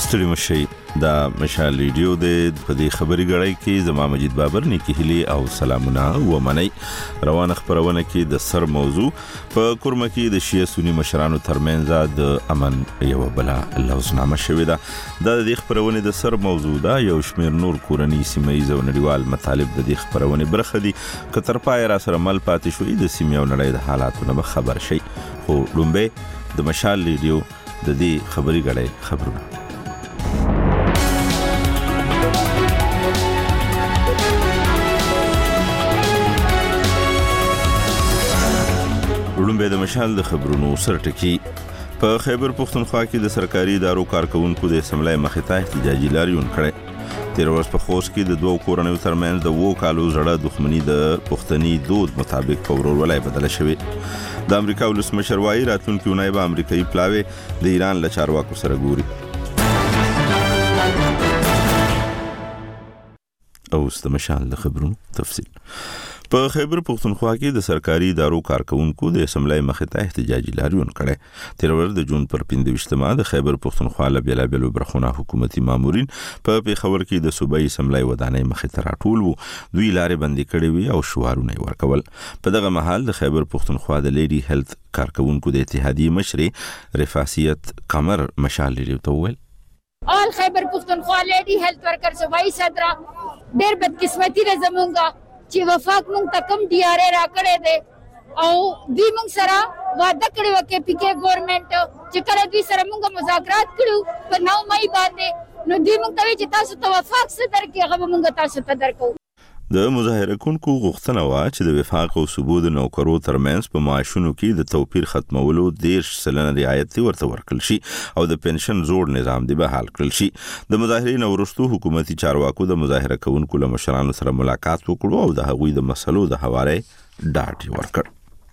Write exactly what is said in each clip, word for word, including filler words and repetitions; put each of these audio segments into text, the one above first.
ستړي مشي دا مشال ریډیو د په دې خبري غړای کې زما مجید بابر نیکی هلی او سلامونه و منی روانه خبرونه کې د سر موضوع په کورمه کې د شیعه سنی مشرانو ترمنځ د امن یو بلا لوزنامه شوې ده د دې خبرونه د سر موضوع ده یو شمیر نور کورنی سیمایي او نړیوال مطالب د دې خبرونه برخه دي کتر پای را سره مل پاتې شوې د سیمې او نړۍ د حالاتونو به خبر شي خو لومبه د مشال ریډیو د دې خبري غړای خبرونه لومبه د مشال د خبرونو سرټکی په خیبر پختونخوا کې د سرکاري ادارو کارکونکو د اسمبلی مخې ته احتجاجي لاریون کړي تیر ورځ په خوست کې د دوه کورنیو ترمنځ د وو کالو زړه دښمنی د پښتني دود مطابق په ورورولۍ بدله شوې د امریکا ولسمشر وايي راتلونکي اونۍ به امریکایي پلاوی د ایران له چارواکو سره ګوري اوس د مشال د خبرونو تفصیل په خیبر پختونخوا کې د سرکاري ادارو کارکونکو د اسمبلی مخې ته احتجاجي لاریون کړي تیر ورځ د جون پر پنځه د خیبر پختونخوا له بیلابیلو برخونه حکومتي مامورین په پیښور کې د صوبایي اسمبلی ودانۍ مخې ته راټول وو دوی لارې بندي کړې وي او شعارونه ورکول په دغه مهال د خیبر پختونخوا د لیډي هیلث کارکونکو د اتحادیې مشري رفاسیت قمر مشال لري توول آل خیبر پختونخوا لیډي هیلث ورکر صوبایي صدر ډېر بدقسمتي ده زمونږه چې وفاق مونږ ته کم ډي آر اے راکړی دی او دوی مونږ سره واده کړی و کې پی کې ګورنمنټ چې کله دوی سره مونږ مذاکرات کړو په نو مئی باندې نو دوی مونږ ته وایي چې تاسو ته وفاق څه درکړي هغه به مونږ تاسو ته درکو د مظاهره کوونکو غوښتنه وا چې د وفاق او ثبوت نوکرو ترمنځ په معاشونو کې د توپیر ختمولو دیرش سلنه رعایت ورته ورکړل شي او د پنشن زوړ نظام دی بحال کړل شي د مظاهرین ورستو حکومتي چارواکو د مظاهره کوونکو له مشرانو سره ملاقات وکړو او د هغوی د مسلو د حواله ډاډ ورکړ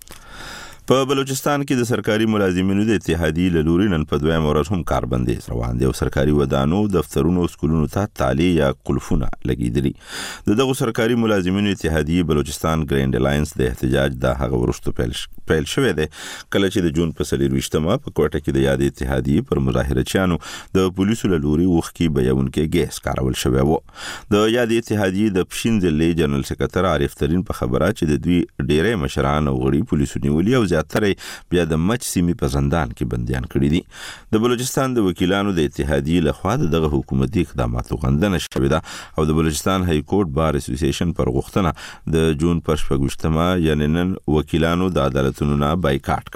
په بلوچستان کې د سرکاري ملازمینو د اتحادیې له لوري نن په دویم ورځ هم کاربندیز روان دي او سرکاري ودانو دفترونو سکولونو ته تالي یا قلفونه لګیدلي د دغه سرکاري ملازمینو اتحادیې بلوچستان ګراند الاینس د احتجاج د هغه ورستو پیل پیل شوې ده کله چې د جون په څلرویشتمه په کوټه کې د یاد اتحادیې پر مظاهرچیانو د پولیسو له لوري وښکي بیانونکې ګیس کارول شوی وو د یاد اتحادیې د پښین ضلع جنرال سکرټر عارف ترين په خبره چې د دوی ډېرې مشران او غړي پولیسو نیولي او زیاتره بیا د مچ سیمې په زندان کې بنديان کړي دي د بلوچستان د وکیلانو د اتحادیې لخوا دغه حکومتي اقداماتو غندنه شوې ده او د بلوچستان های کورټ بار اسوسییشن پر غوښتنه د جون پر شپږشتمه یعنی نن وکیلانو د عدالتونو نه بایکاټ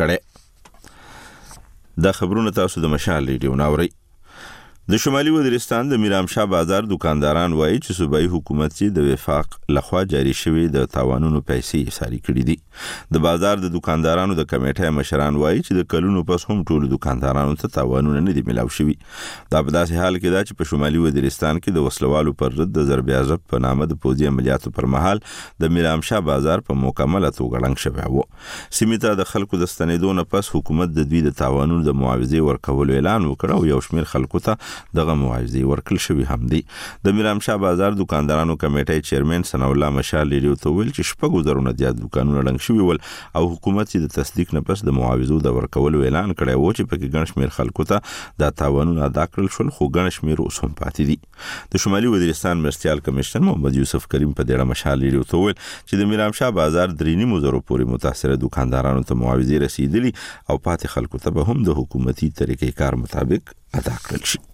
کړي دا خبرونه تاسو د مشال ریډیو ناوري د شمالي وزیرستان د میرامشاه بازار دکانداران وایي چې صوبایي حکومت چې د وفاق لخوا جاری شوی د تاوانونو پیسې ساري کړې دي د بازار د دکاندارانو د کمیټې مشران وایي چې د کلونو پس هم ټول دکاندارانو ته تاوانونه نه دي ملاو شوي دا په داسې حال کې ده چې په شمالي وزیرستان کې د وسلوالو پر ضد د ضرب عضب په نامه د پوځي عملیاتو پر مهال د میرامشاه بازار په مکمله توګه ړنګ شوی و سیمې ته د خلکو د ستنېدو نه پس حکومت د دوی د تاوانونو د معاوضې ورکولو اعلان وکړ او یو شمېر خلکو ته دغه معاوضې ورکړل شوی هم دي د میرامشاه بازار دکاندارانو کمیټې چیرمن ثنا الله مشال لري او تویل چې شپږو زرونه زیات دکانونه ړنګ شوی ول او حکومت د تصدیق نه پس د معاوضو د ورکولو اعلان کړی و چې په ګڼ شمېر خلکو ته د تاوانونو ادا کړل شول خو ګڼ شمېر اوس هم پاتې دي د شمالي وزیرستان مرستيال کمشنر محمد یوسف کریم په ډېر مشال لري او تویل چې د میرامشاه بازار درې نیمو زرو پورې متاثره دکاندارانو ته معاوضې رسیدلي او پاتې خلکو ته به هم د حکومتي طریقې کار مطابق ادا کړل شي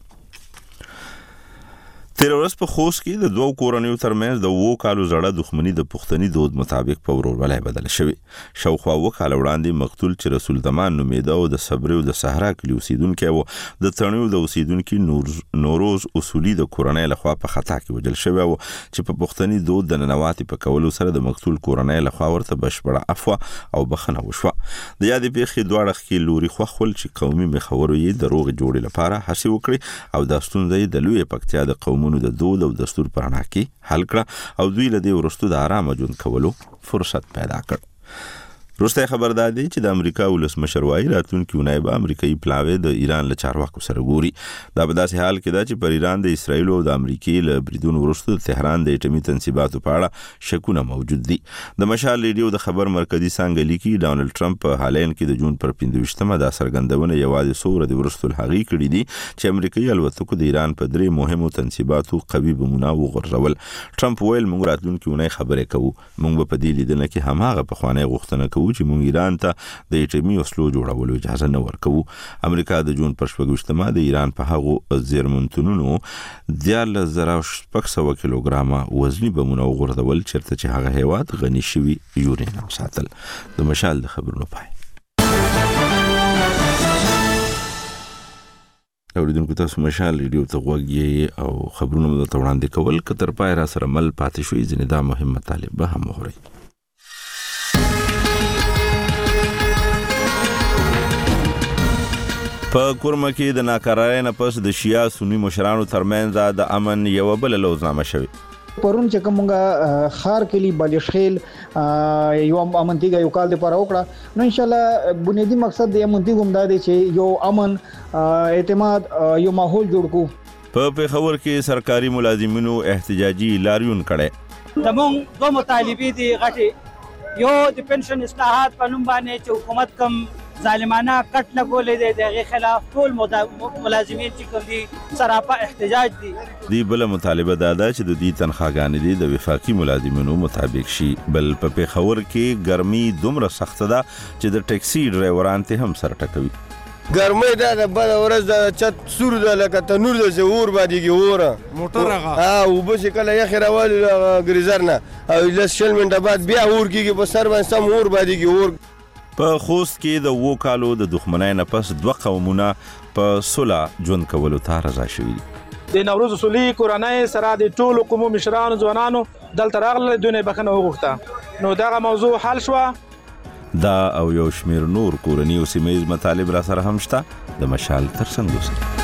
تیر ورځ په خوست کې د دوه کورنیو ترمنځ د وو کالو زړه دښمنی د پښتني دود مطابق په ورورولۍ بدل شوی شاوخوا وو کال وړاندې مقتول چې رسول دمان نومیده او د صبر او د صحرا کلی اوسیدونکو و د تڼیو د اوسیدونکو نور نوروز اصولي د کورنۍ لخوا په خطا کې وجل شوی و چې په پښتني دود د ننواتي په کولو سره د مقتول کورنۍ لخوا ورته بشپړه عفو او بخنه وشوه د یادې پیښې دواړه خې لوري خو خپل چې قومي مخورو یې د روغ جوړې لپاره هڅه وکړي او د ستونزې د لوی پکتیا د قومونو د دود او دستور پر اړه کې حل کړه او دوی له دې ورستو د آرام ژوند کولو فرصت پیدا کړ وروسته خبر دادی چې د امریکا ولسمشر وایي راتلونکي اونۍ به امریکایي پلاوی د ایران له چارواکو سره ګوري. دا په داسې حال کې ده چې پر ایران د اسرایل او د امریکای له بریدونو وروسته د تهران د اټومي تنصیباتو په اړه شکونه موجود دي. د مشال ریډیو د خبر مرکزی څنګه لیکي ډانلډ ټرمپ په هالند کې د جون پر پنځه ویشتمه د څرګندونه یوازې څو ورځې وروسته هغې کړي دي چې امریکایي الوتکو د ایران په درې مهمو تنصیباتو قوي بمونه وغورځول. ټرمپ ویل موږ راتلونکي اونۍ خبرې کوو، موږ په دې لیدنه کې هماغه پخوانی غوښتنه کوو چې موږ ایران ته د اټومي وسلو جوړولو اجازه نه ورکوو. امریکا د جون پر شپږ ویشتمه د ایران په هغو زیرمنتونونو دیارلس زره شپږ سوه کیلوګرامه وزني بمونه وغورځول چېرته چې هغه هیواد غني شوي یورانیم ساتل. د مشال د خبرونو پای. اوریدونکو تاسو مشال ریډیو ته غوږ یې او خبرونه مو ته وړاندې کول که تر پای را سره مل پاتې شوي ځینې دا مهم مطالب به هم وغورئ. په کورمه کې د ناکرارۍ نه پس د شیعه سنی مشرانو ترمنځ د امن یو بل لوزنامه شوی. پرون چې کومه خار کلی بالشخیل یو امنتیګه یو کال د پر وکړه نو ان شاء الله بنیادی مقصد د امنتیګ هم دا دی چې یو امن اعتماد یو ماحول جوړ کو. په پیښور کې سرکاري ملازمینو احتجاجي لاریون کړي. زموږ دوه مطالبې دي غټي، یو د پنشن اصلاحات په نوم باندې چې حکومت کم ظالمانه کټ لګولې دي دغه خلاف ټول ملازمین چې کوم دي سراپا احتجاج دي. دی بل مطالبه دا ده چې د دې تنخواګانې دي د وفاقي ملازمینو مطابق شي. بل په پیښور کې ګرمي دومره سخت ده چې د ټیکسي ډرایوران ته هم سر ټکوي. ګرمۍ دا د بل ورځ د چت سور د لکه تنور د زور باندې اوره موټر هغه ها او بس کله یې خیروال ګریزر نه او لس شل منټه بعد بیا اور کیږي په سر باندې سم اور باندې اور. په خوست کې د وو کالو د دښمنۍ نه پس دوه قومونه په صلح ژوند کولو ته رضا شوي دي. د نوروز صلحي کورنۍ سره د ټولو قومو مشرانو ځوانانو دلته راغله، دوی نه بخښنه وغوښته. نو دغه موضوع حل شوه. دا او یو شمیر نور کورني او سیمه ییز مطالب را سره هم شته. د مشال تر څنګ اوسئ.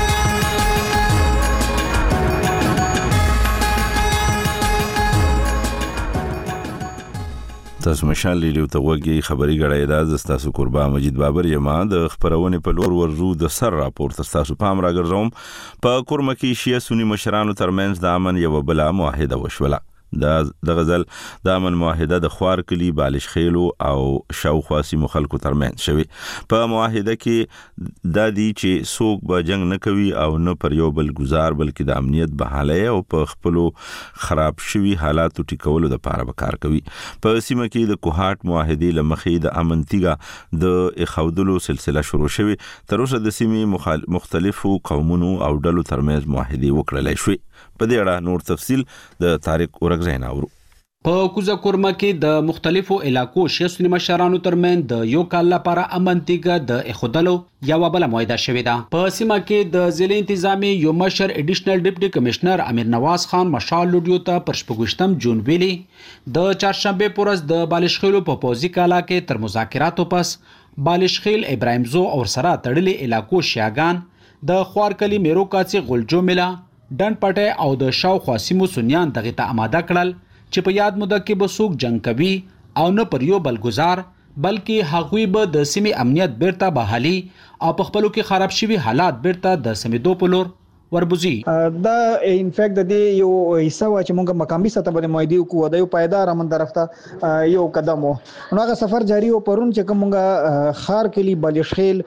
تاسو مشال ریډیو ته غوږی خبري غړای دا تاسو قربا مجید بابر یما د خبرونه په لور ورزو د سر راپور تاسو پام راګرځوم. په کورمه کې شیعه سنی مشرانو ترمنځ د امن یو بل معاهده وشوله. د غزل د امن معاهده د خوار کلی بالشخیلو او شاوخوا سیمو خلکو ترمنځ شوی. په معاهده کې دا دی چې څوک به جنگ نه کوي او نه پر یو بل گزار بلکې د امنیت بحاله او په خپلو خراب شوي حالاتو ټیکولو لپاره به کار کوي. په سیمه کې د کوهاټ معاهدې لمخې د امن تیګه د اخودلو سلسله شروع شوی. تر اوسه د سیمې مختلفو قومونو او ډلو ترمنځ معاهدې وکړلای شوی. په دې اړه نور تفصیل د طارق اورګزین اورو. په کوزه کورمه کې د مختلفو علاقو شیعه سنی مشرانو ترمنځ د یو کال لپاره امن تیګه د اخودلو یو بل معاهده شوې ده. په سیمه کې د ضلع انتظامی یو مشر اډیشنل ډیپټي کمشنر امیر نواز خان مشال لوډیو ته پر شپږم جون ویلي د چهارشنبه پورز د بالشخیلو په پوزي کالا کې تر مذاکراتو پس بالشخیل ابراهیم زو او سره تړلې علاقو شیعاګان د خوارکلی میرو کاڅي غلجو ملا ډن پټه او د شاوخوا سیمو سنیان دغه ته آماده کړل چې په یاد موده کې به څوک جنگ کوي او نه پر یو بل گزار بلکې هغوی به د سیمې امنیت بیرته بحالي او په خپلو کې خراب شوي حالات بیرته د سمیدو په لور وربوزي. دا ان فیکټ د دې یو حصہ و چې موږ مقامي سطح باندې مویدي کو د یو پایدار امن طرفته یو قدم و. نو هغه سفر جاری و پرون چې کومه خار کلی بالشخیل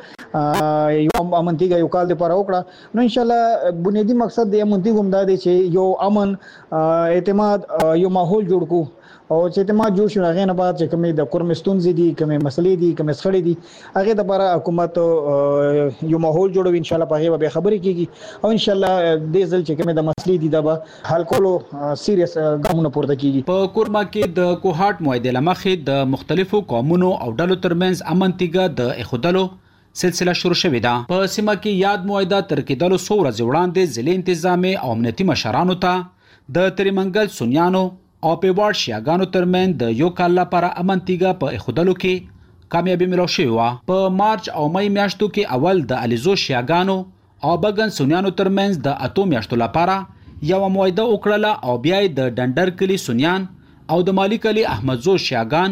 یو امنتیګه یو کال د پر وکړه. نو ان شاء الله بنیادی مقصد د امنتیګ هم دا دی چې یو امن اعتماد یو ماحول جوړ کو او چې اعتماد جوړ شي هغه نه بعد چې کومې د کورمستون زی دي کومې مسلې دي کومې سخړې دي هغه د لپاره حکومت یو ماحول جوړوي. ان شاء الله په هغه به خبرې کیږي او ان شاء الله د ځل چې کومې د مسلې دي دا به حل کولو سیریس ګامونه پورته کیږي. په کورما کې د کوهاټ معاهده لمخې د مختلفو قومونو او ډلو ترمنځ امن تیګه د اخودلو سلسله شروع شوې ده. په سیمه کې یاد معاهده تر کېدلو څو ورځې وړاندې ضلع انتظامی او امنیتي مشرانو ته د تریمنګل سنیانو او پیوړ شیعاګانو ترمن د یو کال لپاره امن تیګه په اخودلو کې کامیابی ملو شوې و. په مارچ او مې میاشتو کې اول د الیزو شیعاګانو او بګن سنیانو ترمنځ د اتو میاشتو لپاره یو معاهده وکړه او بیا د ډنډر کلی سنیان او د مالک علي احمد زو شیعاګان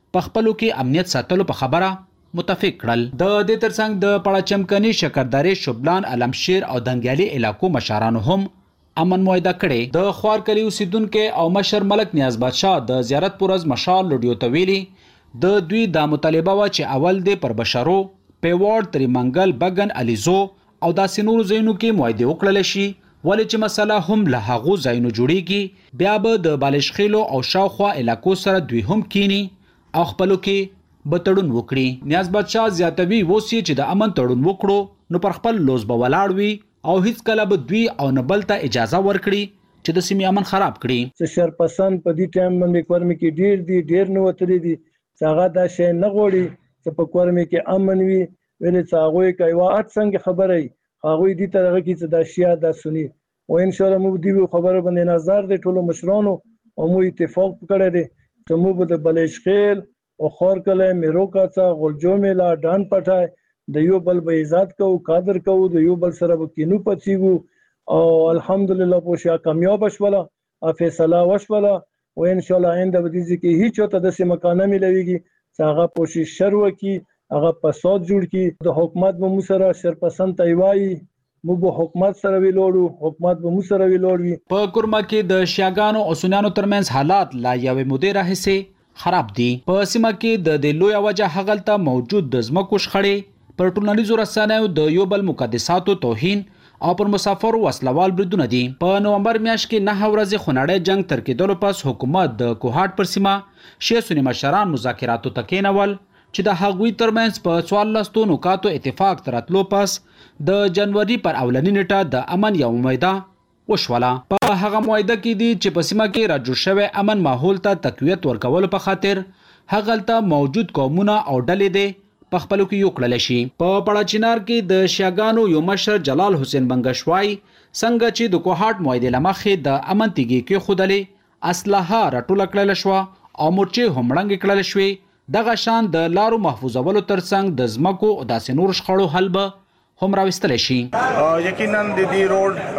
په خپلو کې امنیت ساتلو په خبره متفق کړل. د دې ترڅنګ د پړاچمکني، شکرداري، شبلان، علمشیر او دنګیالي علاقو مشرانو هم امن معاهده کړي. د خوارکلی اوسیدونکو او مشر ملک نیاز بادشاه د زیارت پرز مشال لډیو تویلی د دوی د مطالبه وا چې اول د پر بشرو پیوړ تریمنګل بغن الیزو او د سينورو زینو کې معاهده وکړل شي، ولې چې مسله هم له هغو زینو جوړیږي. بیا به د بالشخیلو او شاوخوا علاقو سره دوی هم کینی او خپلو کې بتړون وکړي. نیاز بادشاه زیاتوي وسی چې د امن تړون وکړو نو پر خپل لوز به ولاړ وي او هیڅ کله به دوی او نه بل ته اجازه ورکړي چې د سیمې امن خراب کړي. چې شرپسند په دې ټایم باندې کورمي کې ډیر دي ډیر نو وتلې دي چې هغه دا شی نه غوړي چې په کورمي کې امن وي، ولې چې هغه کوي واټ څنګه خبري هغه دې ترغه کې چې دا شیا دا سني او ان شاء الله مو دې خبره باندې نظر دې ټولو مشرانو او مو اتفاق کړی دی چې مو به د بلشخیل او خورکله میروکاڅا غلجوملا ډان پټای د یو بل به عزت کو قادر کو د یو بل سره کینو پچیګو او الحمدلله پوښیا کامیاب شولا فیصله وشولا او ان شاء الله آینده به دې کې هیڅ ته د سیمه مکانه ملويږي چې هغه کوشش شروع کی هغه فساد جوړ کی د حکومت به مو سره شرپسند تایوي مو به حکومت سره ویلوړو حکومت به مو سره ویلوړوي. په کورما کې د شیاګانو او سنیانو ترمنځ حالات لا یوې مودې راهسي خراب دي. په سیمه کې د د لوی وجه هغلته موجود د زمکو شخړې پر ټولنیزو رسنیو د یو بل مقدساتو توهین او پر مسافرو وسلوال بریدونه دي. په نومبر میاشت کې نه ورځې خونړی جنگ تر کېدلو پس حکومت د کوهاټ پر سیمه شیعه سنی مشران مذاکراتو ته کېنول چې د هغوی ترمنځ په څوارلسو نکاتو اتفاق تر راتلو پس د جنوري پر اولنی نیټه د امن یو معاهده وشوله. په هغه معاهده کې دي چې په سیمه کې راجوړ شوی امن ماحول ته تقویت ورکولو په خاطر هغلته موجود قومونه او ډلې دي په خپلو کې یو کړل شي. په پړاچینار کې د شیاګانو یو مشر جلال حسین بنگشوای څنګه چې د کوهاټ معاهده لمخې د امن تیږي کې خودلې اسلحه راټول کړل شو او مورچې هم وړاندې کړل شوې. دغه شان د لارو محفوظولو ترڅنګ د زمکو او داسې نور شخړو حل به هم راوستل شي. یقینا د دې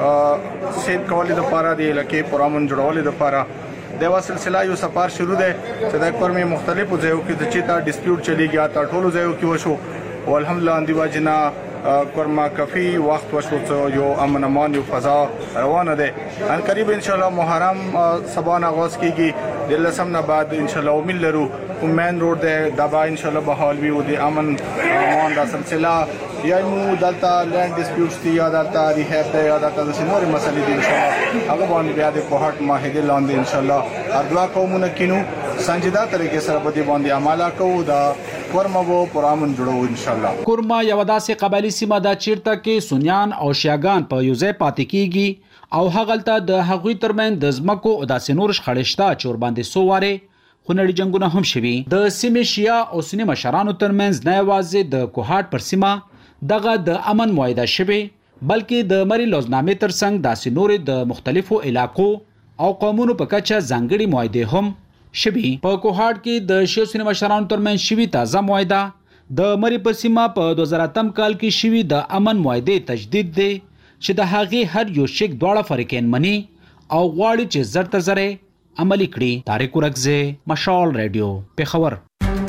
روډ سیټ کولې د پاره دی لکه پرامن جوړولې د پاره دا سلسله یو سفر شروع ده چې د کورمي مختلفو ځایو کې د چیتا ډیسپیوټ چلیږي تا ټولو ځایو کې وشو او الحمدلله اندی واجنا کورما کافي وخت وشو یو امن امان یو فضا روانه ده ان قریب ان شاء الله محرم سبان اغاز کیږي د لسم نه بعد ان شاء الله امید لرو مین روډ ده دبا ان شاء الله بحال وي او د امن امان دا سلسله یا مو دلته لینډ ډیسپیوټس دی یا دلته ریهاب دی یا دلته د سینوري مسلې دي ان شاء الله هغه باندې بیا د کوهاټ معاهده لاندې ان شاء الله هر دوا قومونه کینو سنجیده طریقې سره به دې باندې عمله کوو دا کورما وو پرامن جوړو ان شاء الله. کورما یو داسې قبایلی سیمه ده چیرته کې سنیان او شیاګان په یو ځای پاتې کیږي او هغلته د هغوی ترمنځ د زمکو او داسې نور شخړې شته چې ور باندې سو واره خونړي جنگونه هم شوي. د سیمې شیعه او سنی مشرانو ترمنځ نه یوازې د کوهاټ پر سیمه دغه د امن معاهده شوی بلکې د مری لوزنامې ترڅنګ داسې نورې د مختلفو علاقو او قومونو په کچه ځانګړي معاهده هم شوی. په کوهاټ کې د شیعه سنی مشرانو ترمنځ شوی تازه معاهده د مری پر سیمه په دوه زره اتم کال کې شوی د امن معاهده تجدید دی چې د هغې هر یو شک دواړه فریقین مني او غواړي چې زر تر زره عملی کړي. طارق ورکزه، مشال ریډیو، پیښور.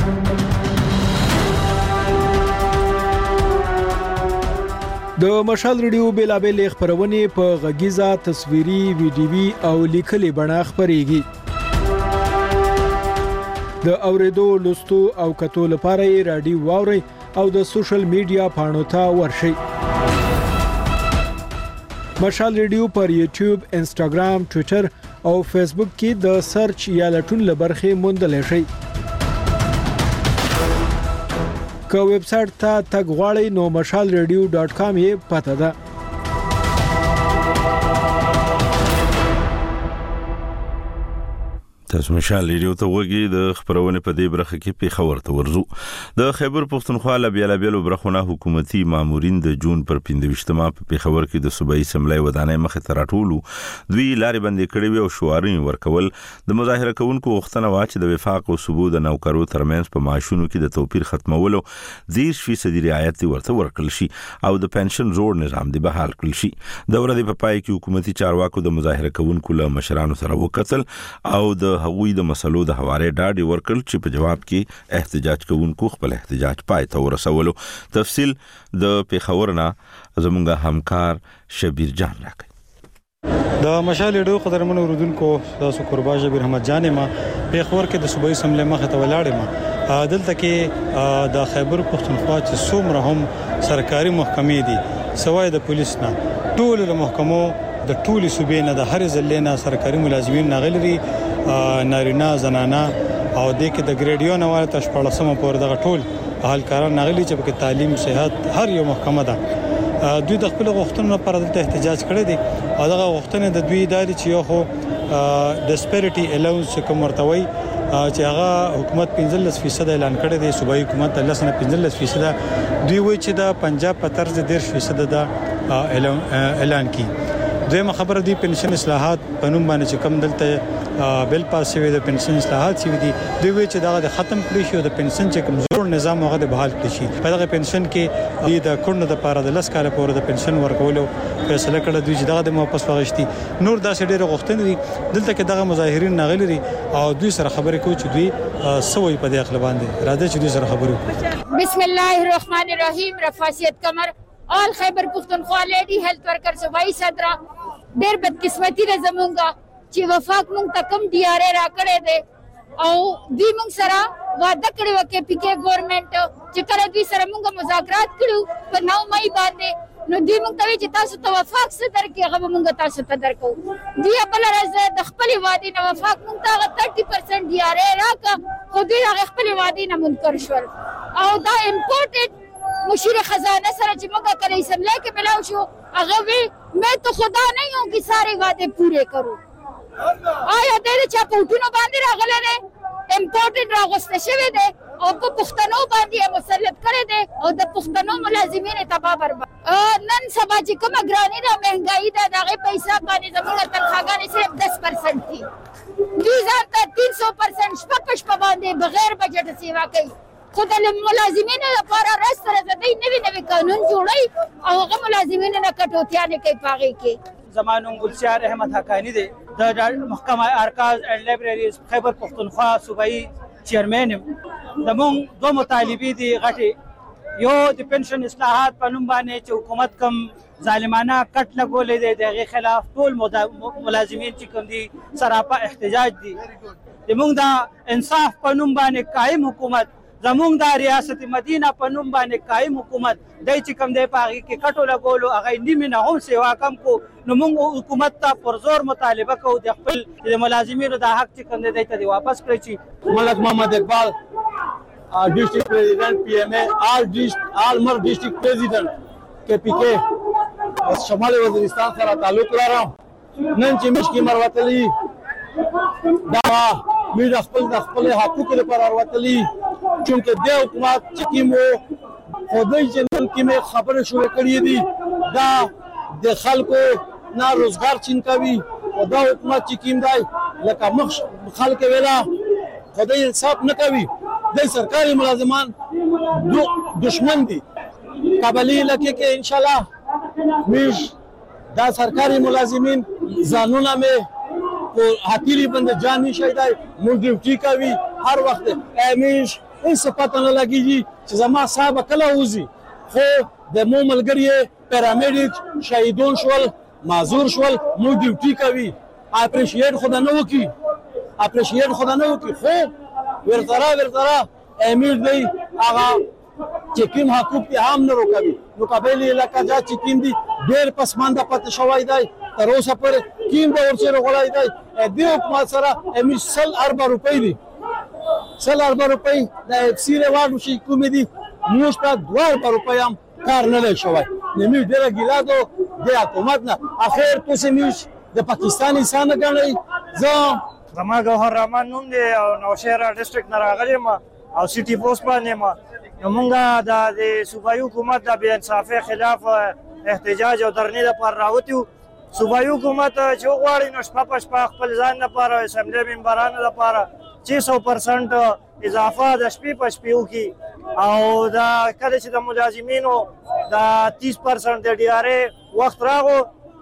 د مشال ریډیو بیلابل خبرونه په غږیزه تصویري ویډیوي او لیکلي بڼه خبريږي. د اوریدو لوستو او کتو لپاره رادیو واوري او د سوشل میډیا پاڼو ته ورشئ. مشال ریډیو پر یوټیوب، انسټاګرام، ټوئیټر او فیسبوک کې د سرچ یا لټون لبرخه موندل شي. که ویب سټ ته تګ غواړئ نو مشال ریډیو ډاټ کام یې پته ده. تاسو مشال ریډیو ته وګورئ. د خبرونه په دې برخه کې پیښور ته ورزو. د خیبر پښتونخوا له بیلابیلو برخونه حکومتي مامورین د جون پر پنځه په پیښور کې د صوبایي سملای ودانۍ مخه ته راټولو دوی لارې بندې کړې وي او شوارونه ورکول د مظاهره کوونکو غوښتنه وا چې د وفاق او ثبوت د نوکرو ترمنځ په معاشونو کې د توپیر ختمولو دېرش فیصد رعایت ورته ورکړل شي او د پنشن زوړ نظام دی بحال کړل شي. د ورځې په پای کې حکومتي چارواکو د مظاهره کوونکو له مشرانو سره وکتل او د هغوی د مسلو د حواله ډاډ ورکړ چې په جواب کې احتجاج کوونکو خپل احتجاج پای ته ورسولو. تفصیل د پیښورنا زمونږ همکار شبیر جان راکړي. د مشال ډو قدرمن اوردونکو تاسو قربا جبیر احمد جان ما پیښور کې د صوبایي سملې مخه ته ولاړم. دلته کې د خیبر پښتونخوا چې څومره هم سرکاري محکمې دي سوای د پولیس نه ټول له محکمو د ټولي صوبې نه د هر ځلې نه سرکاري ملازمین ناغلري نارینه زنانه او د کې د ګریډیو نه ورته شپږلسمه پورې دغه ټول اهلکاران ناغلي چې په تعلیم صحت هر یو محکمه ده. دوی د خپل غوښتنو لپاره دلته احتجاج کړی دي او دغه غوښتنې د دوی داري چې یو خو ډسپیریټي الاونس کوم ورتوي چې هغه حکومت پنځلس فیصد اعلان کړی دی صوبایي حکومت لس نه پنځلس فیصد دوی وایي چې د پنجاب په طرز ډیر فیصد دا اعلان کی. دویمه خبره دی پنشن اصلاحات په نوم باندې چې کم دلته بل پاس شوی د پنشن اصلاحات شوی دي دوی وایي چې دا د ختم کړی شي او د پنشن چې کوم زوړ نظام هغه د بحال کړی شي. په دغه پنشن کې د کورن د لپاره د لس کال پورې د پنشن ورکولو فیصله کړه دوی چې دغه د واپس واغشتي. نور داسې ډېر غوښتنې دي دلته کې دغه مظاهرین ناغلي او دوی سره خبرې کوي چې دوی سوي په دې خپل باندې راځي چې دوی سره خبرې کوي. بسم الله الرحمن الرحیم. رفاسیت کمر آل خیبر پختونخوا لیډي هیلث ورکر صوبایي صدر ډېر بدقسمتي ده زمونږه چې وفاق مونږ ته کم ډي آر اے راکړی دی او دوی مونږ سره واده کړی وه کې پي کې ګورنمنټ چې کله دوی سره مونږ مذاکرات کړو په نو مئی باندې نو دوی مونږ ته وایي چې تاسو ته وفاق څه درکړي هغه به مونږ تاسو ته درکوو. دوی بله ورځ د خپلې وعدې نه وفاق مونږ ته هغه تھرټي پرسنټ ډي آر اے راکړه خو دوی هغې خپلې وعدې نه منکر شول او دا امپورټډ مشیر خزانه سره چې موږ کله اسمبلی کې ملاو شو هغه وی میں تو خدا نہیں ہوں کہ سارے وعدے پورے کروں. آیا د چا په وټونو باندې راغلی دی امپورټډ راغوسته شوی دی او په پښتنو باندې مسلط کړی دی او د پښتنو ملازمین تباه برباد. نن سبا چې کومه ګراني ده مهنګایي ده د هغې په حساب باندې زموږ تنخواګانې صرف دس پرسنټ دي. دوی ځان ته تین سو پرسنټ شپه په شپه باندې بغیر بجټ سیوا کوي خو د ملازمینو لپاره رس سره د دوی نوي نوي قانون جوړوي او هغه ملازمینو نه کټوتیانې کوي په هغې کې. زما نوم ګلسیار احمد حقانی دی د محکمه ارکاز اینډ لایبرریز خیبر پختونخوا صوبایي چیرمین یم. زمونږ دوه مطالبې دي غټې یو د پنشن اصلاحات په نوم باندې چې حکومت کوم ظالمانه کټ لګولی دی د هغې خلاف ټول ملازمین چې کوم دي سراپا احتجاج دي. زمونږ د انصاف په نوم باندې قایم حکومت زمونږ د ریاست مدینه په نوم باندې قایم حکومت دی چې کوم دی په هغې کې کټو لګولو هغه نیمې نه هم سیوا کم کو نو موږ حکومت ته پرزور مطالبه کوو د خپل د ملازمینو د حق چې کوم دی دی ته دې واپس کړی شي. ملک محمد اقبال ډسټرکټ پریزیډنټ پی ایم اے آل آل مر ډسټرکټ پریزیډنټ کې پی کې شمال وزیرستان سره تعلق لرم. نن چې مشکې مر وتلي دا موږ د خپل د خپل حقوقو لپاره وتلي چونکه د حکومت چې کوم خدای چې نن کومه خبره شروع کړې دي دا د خلکو نه روزګار چین کوي او دا حکومت چې کوم دی لکه مخ خلک ویلا خدای انصاف نه کوي د سرکاري ملازمان دشمن دي. قبلي علاقې کې ان شاء الله موږ دا سرکاري ملازمین ځانونه مې کو حتیری بند جان نشي دی موږ ډیوټي کوي هر وخت امیش هیڅ پته نه لګیږي چې زما صاحب کله وځي خو د مو ملګری پیرامیډیک شهیدون شول معذور شول موږ ډیوټي کوي اپریشیټ خدا نه وکي اپریشیټ خدا نه وکي خو ورترا ورترا امیر دی هغه چې کوم حقوق ته هم نه روکوي نو قبایلی علاقه جا چې کوم دي ډېر پسمانده پته شوی دی تر اوسه پورې کوم به ورسره غوړی دی د حکومت سره امیر سل اربع روپۍ دي سل اربع روپۍ د اکسي ریوارډ شي کومې دي موږ ته دوه اربع روپۍ هم کار نه دی شوی نو موږ ډېره ګیله دو د حکومت نه اخر تاسې موږ د پاکستان انسان نه ګڼئ. زه زما ګوهر رحمان نوم دی او نوشهره ډسټرکټ نه راغلی یم او سټي پوسټ باندې یم. نو موږ د صوبایي حکومت د بې انصافۍ خلاف احتجاج او درنې لپاره راوتي وو. صوبایي حکومت چې وغواړي نو شپه په شپه خپل ځان لپاره اسمبلۍ ممبرانو لپاره چې سو پرسنټ اضافه د شپې په شپې وکړي او دا کله چې د ملازمینو د تیس پرسنټ د ډي آر اے وخت راغو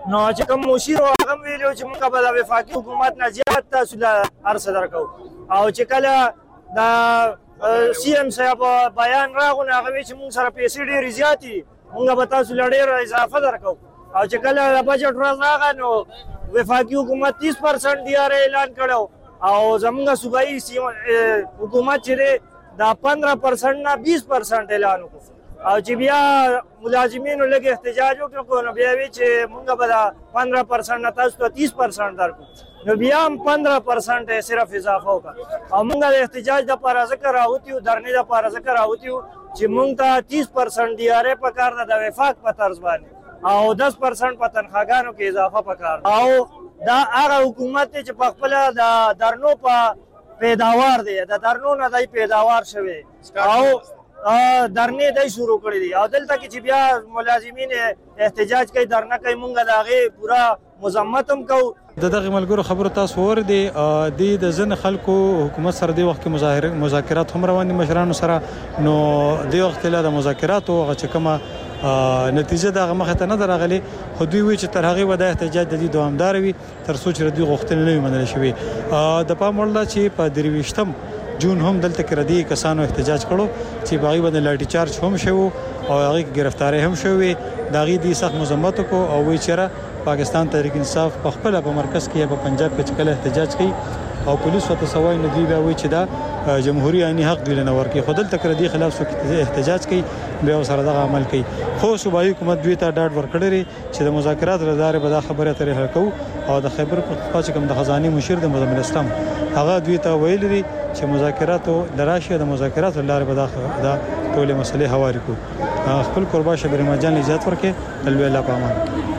نو چې کوم مشیر هغه ویلو چې موږ به د وفاقي حکومت نه زیات تاسو له هر څه درکو او چې کله د سی ایم صاحب بیان راغی هغه چې موږ سره پیسې ډېرې زیاتې موږ به تاسو له ډېره اضافه درکو او چې کله د بجټ ورځ راغی نو وفاقي حکومت تیس پرسنټ ډي آر اعلان کړو او زموږ صوبایي حکومت چې دی دا پندرہ پرسنټ نه بیس پرسنټ اعلان وکړو او چې بیا ملازمینو لږ احتجاج وکړو نو بیا وی چې موږ به دا پندرہ پرسنټ نه تاسو ته تیس پرسنټ درکړو نو بیا هم پندرہ پرسنټ صرف اضافه وکړه او موږ د احتجاج دپاره ځکه راوتي وو درنې دپاره ځکه راوتي وو چې موږ ته تیس پرسنټ ډي آر اې پکار ده د وفاق په طرز باندې او دس پرسنټ په تنخواګانو کې اضافه پکار او دا هغه حکومت دی چې په خپله د درنو په پیداوار دی د درنو نه دی پیداوار شوی او درنې دی شروع کړی دي او دلته کې چې بیا ملازمین احتجاج کوي درنه کوي مونږ د هغې پوره مذمت هم کوو د دغه ملګرو خبرو تاسو واورېدې د د ځینې خلکو حکومت سره د وخت کې مذاکرات هم روان دي مشرانو سره نو د وخت له د مذاکراتو هغه چې کومه نتیجه دغه مخه ته نه درغلي خو دوی وی چې تر هغه ودا احتجاج د دې دوامدار وي تر څو چې دوی غوښتنې نه وي منل شوی د پام وړ چې په درويشتم جون هم دلته کې ردی کسانو احتجاج کړو چې باغی باندې لاټي چارج هم شوو او هغه گرفتاری هم شوې داغي دي سخت مذمت کو او وی چیرې پاکستان تحریک انصاف په خپل په مرکز کې په پنجاب کې چکل احتجاج کوي او پولیس وته سوای نه دی بیا وی چې دا جمهوریت عیني حق دی نه ورکی خودل تک ردی خلاف سو احتجاج کوي بیا سره دغه عمل کوي خو صوبایي حکومت دوی ته ډاډ ورکړي چې د مذاکرات لپاره به دا خبره ترې هکو او د خیبر پختونخوا چې کوم د خزاني مشیر د مزمل اسلام هغه دوی ته ویل دي چې مذاکراتو لراشه د مذاکراتو لپاره به دا ټول مسلې هواري کو خپل قربا شبیر مجان اجازه ورکړي الله الله پامان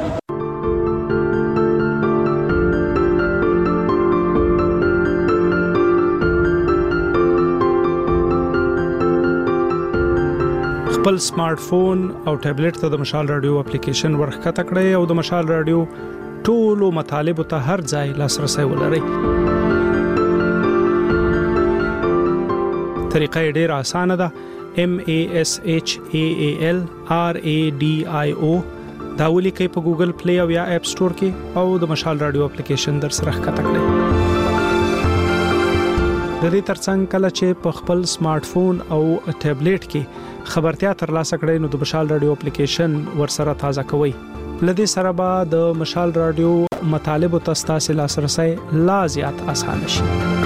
خپل سمارټ فون او ټابلیټ ته د مشال رادیو اپلیکیشن ورخکته کړئ او د مشال رادیو ټولو مطالبه ته هر ځای لاسرسي ولرئ. طریقه ډیره اسانه ده. M A S H A A L R A D I O دا ولیکئ په ګوګل پلی او یا اپ سٹور کې او د مشال رادیو اپلیکیشن در سره ښکته کړئ. د دې ترڅنګ کله چې په خپل سمارټ فون او ټابلیټ کې خبرتیا ترلاسه کړئ نو د مشال رادیو اپلیکیشن ورسره تازه کوئ. لدې سره به د مشال رادیو مطالب او تاسو لاسرسي لا زیات اسانه شي.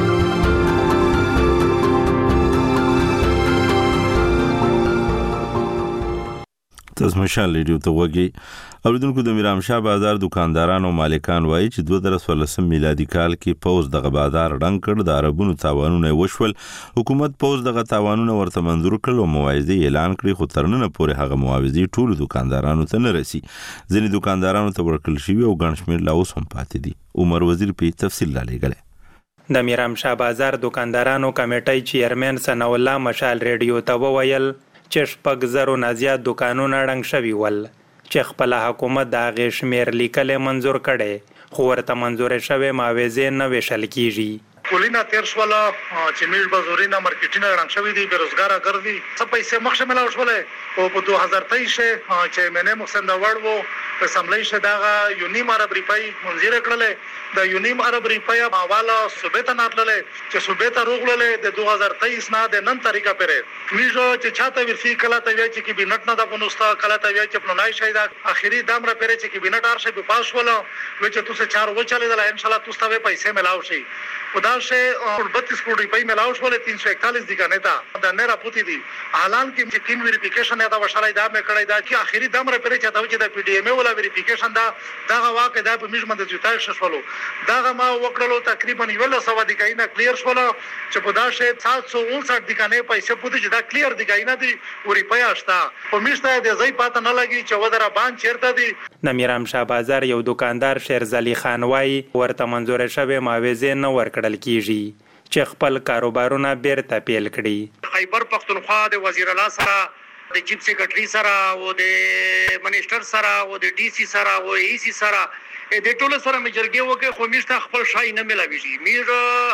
تاسو مشال رادیو ته وګورئ. اوریدونکو د میرام شاه بازار دکاندارانو مالکان وایي چې دوه زره څوارلسم میلادي کال کې پوز دغه بازار رنګ کړ د عربونو تاوانونه وشول. حکومت پوز دغه تاوانونه ورته منظور کړل او موایزه اعلان کړې خو ترنه پورې هغه موایزه ټول دکاندارانو ته نه رسي. ځینې دکاندارانو ته ورکړل شوی او ګڼ شمېر لا اوس هم پاتې دي. عمر وزیر په تفصیل را لېږلی. د میرام شاه بازار دکاندارانو کمیټې چیرمن ثنا الله مشال ریډیو ته وویل چې شپږ زرو نه زیات دکانونه رنګ شوي ول چې خپل حکومت د هغې شمېر لیکلی منظور کړی خو ورته منظورې شوې معاوضې نه ویشل کیږي. کلینا تیر شوله چې میل بازارونه مارکیټونه رنګ شوي دي بیروزګاره ګرځي څه پیسې مخکې ملاو شولې او په دوه هزار تیئیس چې منې محسن داوړ وو په اسمبلی شه دغه یو نیم ارب روپۍ منظور کړلې د یو نیم ارب روپۍ حواله صوبې ته ناتللې چې صوبې ته روغللې د دوه هزار تیئیس نه د نن طریقه پرې میژو چې چاته ورسي کله ته وی چې کې بینټ نه د بنوستا کله ته وی چې پلونای شي دا اخیری دام را پرې چې کې بینټ ارشه په پاس ولا و چې تاسو چار و چلے دل ان شاء الله تاسو ته پیسې ملاو شي خدا سے بتیس کروڑ روپئے ملاو شولے تین سو اکتالیس دی کنه تا د نرا پوتی دی حالان کې چې تین ویریفیکیشن دا وشالای دا مې کړی دا چې اخیری دم را پرې چاته چې د پی ډی ایم ولا ویریفیکیشن دا دا واقع دا په میژمنت جوتای شولو دا ما وکړلو تقریبا یو سو دی کینه کلیر شولو چې په دا شه سات سو انسٹھ دی کنه پیسې پوتی چې دا کلیر دی کینه دی ورې پیاشتا په میشته د ځای پات نه لګي چې ودره باندې چیرته دی. د میرام شاه بازار یو دکاندار شیرزلی خان وای ورته منظور شوه معاوضه نه ورکړل کیږي چې خپل کاروبارونه بیرته پیل کړي. خیبر پختونخوا د وزیر اعلی سره د چیف سیکریټری سره او د منیسټر سره او د ډي سي سره او ای سي سره د ټولو سره مجرګي وکي خو میشته خپل شای نه ملاويږي. میر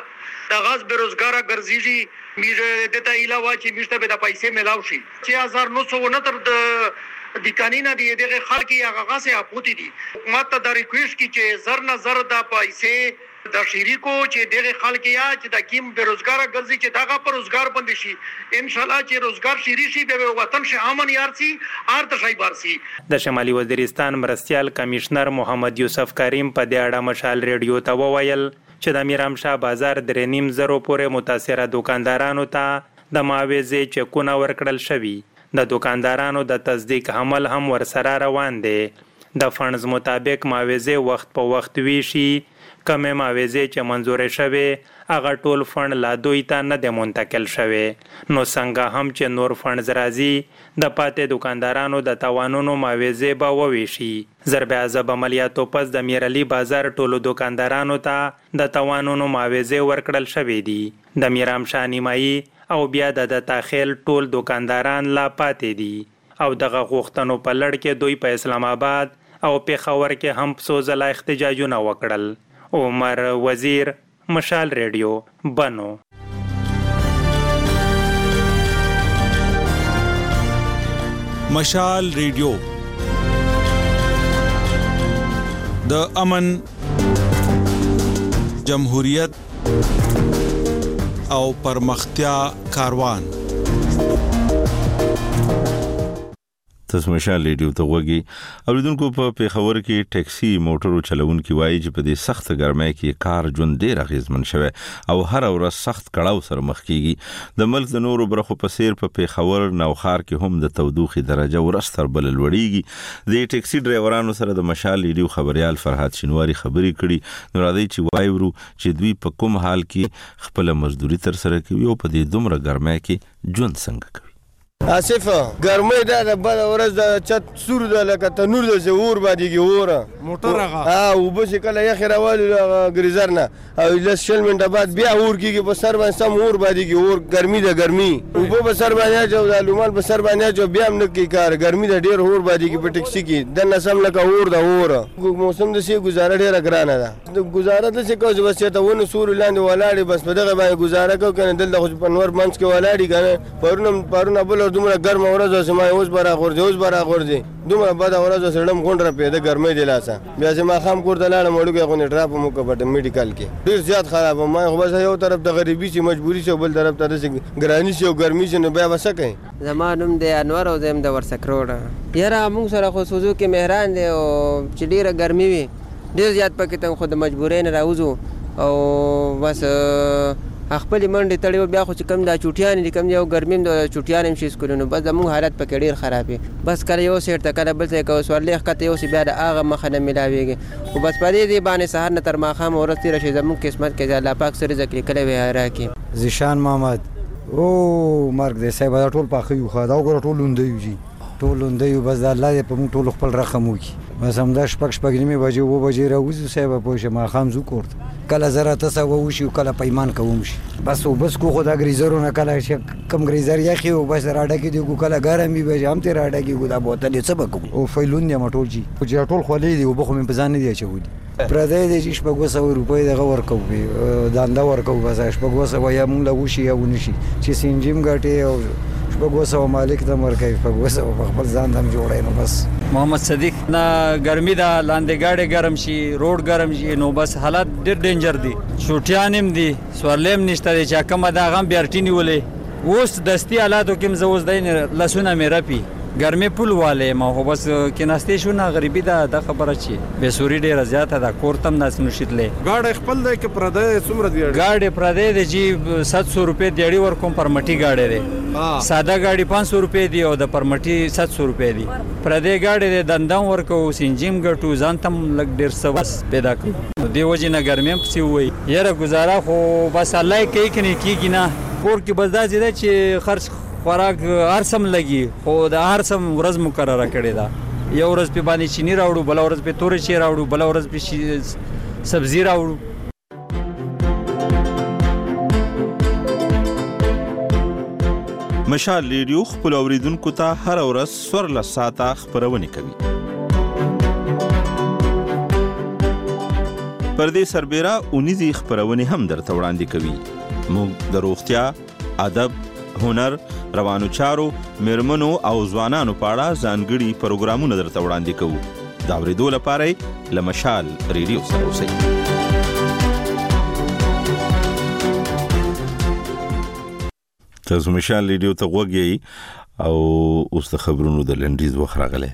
د غاز بیروزګاره ګرځيږي میر د ته علاوه چې میشته به د پیسې ملاو شي چې هزار نو سو نه تر د د قانونا دی دغه خلک یا غاغه اپوتی دي حکومت ته د ریکویسټ کی چې زر نه زر د پیسې د شریکو چې دغه خلک یا چې د کیم بیروزګار ګرځي چې دغه پر روزګار بند شي ان شاء الله چې روزګار شری شي د وطن شه امن یار سي ارته شي بار سي. د شمالي وزیرستان مرستيال کمشنر محمد یوسف کریم په دې اړه مشال ریډیو ته وویل چې د میرام شاه بازار درې نیم زرو پورې متاثره دکاندارانو ته د معاوضې چکونه ورکړل شوي. د دکاندارانو د تصدیق عمل هم ورسره روان دی. د فنډز مطابق معاوضې وخت په وخت ویشي. کمې معاوضې چې منظورې شوې هغه ټول فنډ لا دوی ته نه دی منتقل شوی. نو څنګه هم چې نور فنډز راځي د پاتې دکاندارانو د تاوانونو معاوضې به وویشي. ضرب عذاب عملیاتو پس د میرعلي بازار ټولو دکاندارانو ته د تاوانونو معاوضې ورکړل شوې دي. د میرام شاه نیمایي او بیا د تاخیل ټول دکانداران لا پاتې دي او دغه غوښتنو په لړ کې دوی په اسلام آباد او پېښور کې هم څو ځله احتجاجونه وکړل. عمر وزیر، مشال ریډیو، بنو. مشال ریډیو د امن، جمهوریت او پرمختیا کاروان. تاسو مشال ریډیو ته وګورئ. اوریدونکو په پېښور کې ټیکسي موټرو چلوونکي وایي چې په دې سخت ګرمۍ کې کار ژوند ډېر اغېزمن شوی او هر ورځ سخت کړاو سره مخ کیږي. د ملک د نورو برخو په څیر په پېښور نوښار کې هم د تودوخې درجه ورځ تر بلې لوړیږي. د ټیکسي ډرایورانو سره د مشال ریډیو خبريال فرهاد شینواری خبرې کړي. نو راځي چې وایو چې دوی په کوم حال کې خپل مزدوري تر سره کوي او په دې دومره ګرمۍ کې ژوند څنګه کوي. آصف ګرمۍ دا د بل ورځ د چت سور د لکه تنور د زور باندې کې وره موټر هغه ها او بس کله یخ راوالي ګریزر نه او لس شل منټه بعد بیا اور کېږي په سر باندې سم اور باندې کې اور ګرمي د ګرمي او په سر باندې جو د لومال په سر باندې جو بیا هم نه کې کار ګرمي د ډیر اور باندې کې په ټیکسي کې د نسم لکه اور د اور موسم د سي گزاره ډیره ګرانه ده. گزاره د څه کوځ بس ته ونه سور لاندې ولاړې بس په دغه باندې گزاره کو کنه دلته خو په نور منځ کې ولاړې کنه پرونم پرونه بل دومره ګرم ورځ سم اوس برا غورځي اوس برا غورځي دومره بد ورځ سړم غونډه پیدا ګرمۍ دی لاسه بیا چې ما خام کور ته لاړم وړو کې غونې ډراپ مو کپټ میډیکل کې ډیر زیات خراب ما خو بس یو طرف ته غریبي چې مجبوري شو بل طرف ته د ګرانی شو ګرمي شنو بیا وسکه. زمانم د انور او زم د ورسکروډ یاره موږ سره خو سوزو کې مهران دی او چې ډیره ګرمي وي ډیر زیات پکې ته خو د مجبورۍ نه راوځو او بس خپل منډه تړیو بیا خو چې کم دا چوټیان دي کم یو ګرمیم د چوټیان هم شي سکولونو بس زموږ حالت پکې ډیر خراب وي بس کله یو سیر ته کله بل ځای کې وسورلې خته یو سی بیا د هغه مخه نه ملاويږي او بس پدې دی باندې سحر نه تر ماخام ورستي راشي زموږ قسمت کې الله پاک سره ذکر کله وی راکی. زیشان محمد او مرګ دې صاحب ټول پاخه یو خدا وګړه ټول لوندې یو ټول لوندې بس الله دې په موږ ټول خپل رحم وکړي. بس هم دا شپږ شپږ نیمه بجې و بجې راوځو صاحب په شه ماخام زو کوړ کله زره تاسو ووشي کله پیمان کوم شي بس وبس کو خدا گریزرو نه کله شي کم گریزر یا خو بس راډه کې دی کو کله ګرمي به هم ته راډه کې ګدا بوتل څه بکو او فیلون یې مټول جی او جی ټول خولې دی او بخو مې پزان نه دی چودي پردې دې شپږ وسو روپۍ دغه ورکو داندا ورکو بس شپږ وسو یا مونږ لا وشي یا ونشي چې سینجیم غټي او شپږ وسو مالک د مرکې شپږ وسو خپل ځان دم جوړای نو بس. محمد صدیق نه ګرمي دا لاندې گاډي ګرم شي روډ ګرم شي نو بس حالات ډېر ډینجر دي چوټیانم دي سوارلیم نشته چې کومه دا غم بیارټینی ولې اوس دستی حالاتو کې مزوز دین لسونه مې رپی ګرمي پول والے ما خو بس کې ناشته شو نه غریبي دا د خبره چی به سوري ډیره زیاته دا کورتم ناس نشیدلې گاډي خپل دی کې پردې څومره دی گاډي پردې دی جی سات سو روپے دیړي ور کوم پرمټي گاډي دی ساده گاډي پانچ سو روپے دی او د پرمټي سات سو روپے دی پردې گاډي دی دندان ورکو سینجیم ګټو ځانتم لګ ډیر سوس پیدا کړ دی وجه نه ګرمي پسی وای یره گزاره خو بس الله کوي کني کیږي نه کور کې بس دا زیاده چې خرج خوراک هر سم لګي خو د هر سم ورځ مقرره کړی دا یو ورځ په باندې چینی راوړو بل ورځ په تورې چی راوړو بل ورځ په سبزی راوړو. مشال ریډیو خپل اوریدونکو ته هر ورځ سور لساته خبرونه کوي. پردې سربېره اونیزي خبرونه هم درته وړاندې کوي. موږ د روغتیا، ادب هنر، روانو چارو، میرمنو او ځوانانو په اړه ځانګړي پروګرامونه درته وړاندې کوو. د اورېدو لپاره یې له مشال ریډیو سره اوسئ. تاسو مشال ریډیو ته غوږ یئ او اوس د خبرونو د لنډیز وخت راغلی.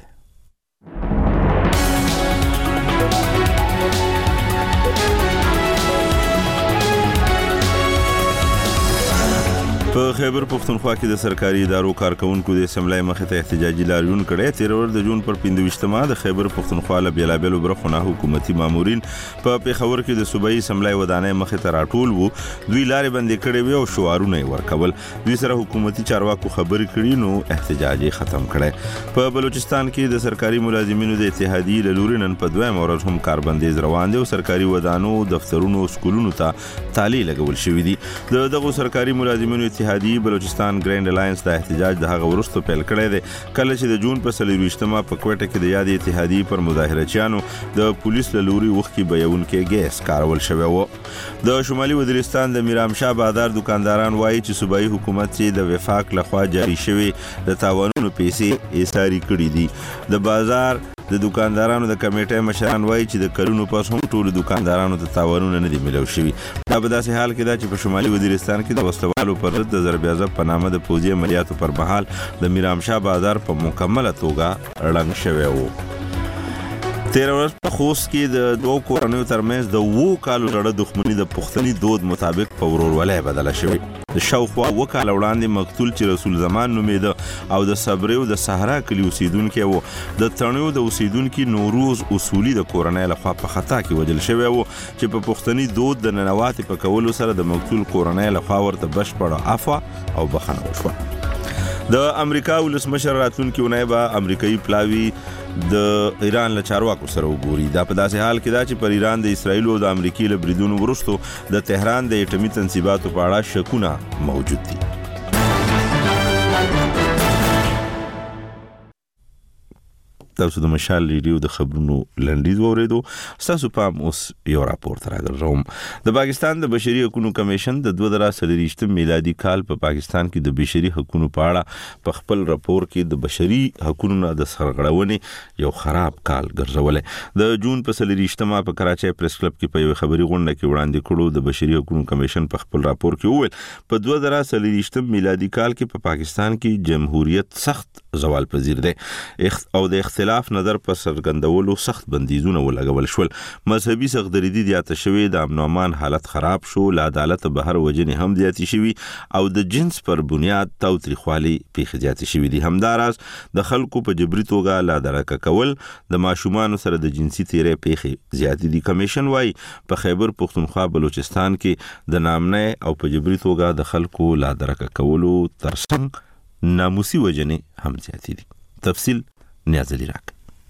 په خیبر پښتونخوا کې د سرکاري ادارو کارکونکو د اسمبلی مخې ته احتجاجي لاریون کړی. تیر ورځ د جون پر پنځه ویشتمه د خیبر پښتونخوا له بېلابېلو برخو نه حکومتي مامورین په پیښور کې د صوبایي اسمبلی ودانۍ مخې ته راټول وو. دوی لارې بندې کړې وې او شعارونه یې ورکول. دوی سره حکومتي چارواکو خبرې کړي نو احتجاج یې ختم کړی. په بلوچستان کې د سرکاري ملازمینو د اتحادیې له لورې نن په دویمه ورځ هم کاربندیز روان دی او سرکاري ودانو، دفترونو، سکولونو ته تالې لګول شوي دي. د دغو سرکاري ملازمینو اتحادیې بلوچستان ګرینډ الاینس د احتجاج د هغه وروسته پیل کړی دی کله چې د جون په څلرویشتمه په کوټه کې د یادې اتحادیې پر مظاهرچیانو د پولیس له لوري اوښکې بهیونکی ګیس کارول شوی و. د شمالي وزیرستان د میرامشاه بازار دکانداران وایي چې صوبایي حکومت چې د وفاق لخوا جاري شوي د تاوانونو پیسې ایساري کړي دي. د بازار د دکاندارانو د کمیټې مشران وایي چې د کلونو پس هم ټولو دکاندارانو ته تاوانونه نه دي میلاو شوي. دا په داسې حال کې ده چې په شمالي وزیرستان کې د وسلوالو پر ضد د ضرب عضب په نامه د پوځي عملیاتو پر مهال د میرامشاه بازار په مکمله توګه ړنګ شوی و. تیر ورځ په خوست کې د دوو کورنیو ترمنځ د اوو کالو زړه دښمني د پښتني دود مطابق په ورورولۍ بدله شوې. د شاوخوا اوه کاله وړاندې مقتول چې رسول زمان نومېده او د صبریو د صحرا کلي اوسیدونکی و، د تڼیو د اوسیدونکي نوروز اصولي د کورنۍ لخوا په خطا کې وژل شوی و چې په پښتني دود د ننواتې په کولو سره د مقتول کورنۍ لخوا ورته بشپړه عفوه او بخښنه وشوه. د امریکا ولسمشر راتلونکي اونۍ به امریکایي پلاوي د ایران له چارواکو سره وګوري. دا په داسې حال کې ده چې پر ایران د اسرائیل او د امریکې له بریدونو وروسته د تهران د اټومي تنصیباتو په اړه شکونه موجود دي. تاسو د مشال ریډیو د خبرونو لنډیز واورېدو. ستاسو پام اوس یو راپور ته راګرځوم. د پاکستان د بشري حقوقو کمیشن د دوه زره څلرویشتم میلادي کال په پاکستان کې د بشري حقوقو په اړه په خپل راپور کې د بشري حقوقو نه د سرغړونې یو خراب کال ګرځولی. د جون په څلرویشتمه په کراچۍ پریس کلب کې په یوه خبري غونډه کې وړاندې کړو د بشري حقوقو کمیشن په خپل راپور کې وویل په دوه زره څلرویشتم میلادي کال کې په پاکستان کې جمهوریت سخت زوال پذیر دی او د اختلاف نظر په څرګندولو سخت بندیزونه ولګول شول. مذهبي سختدریدي زیاته شوې، د امن او امان حالت خراب شو، له عدالت بهر وجنې هم زیاتې شوي او د جنس پر بنیاد تاوتریخوالي پیښې زیاتې شوي دي. همداراز د خلکو په جبري توګه لادرکه کول، د ماشومانو سره د جنسي تیرې پیښې زیاتې دي. کمیشن وايي په خیبر پښتونخوا بلوچستان کې د نامنۍ او په جبري توګه د خلکو لادرکه کولو ترڅنګ ناموسي وجنې هم زیاتې دي. تفصیل نیاز علی راک.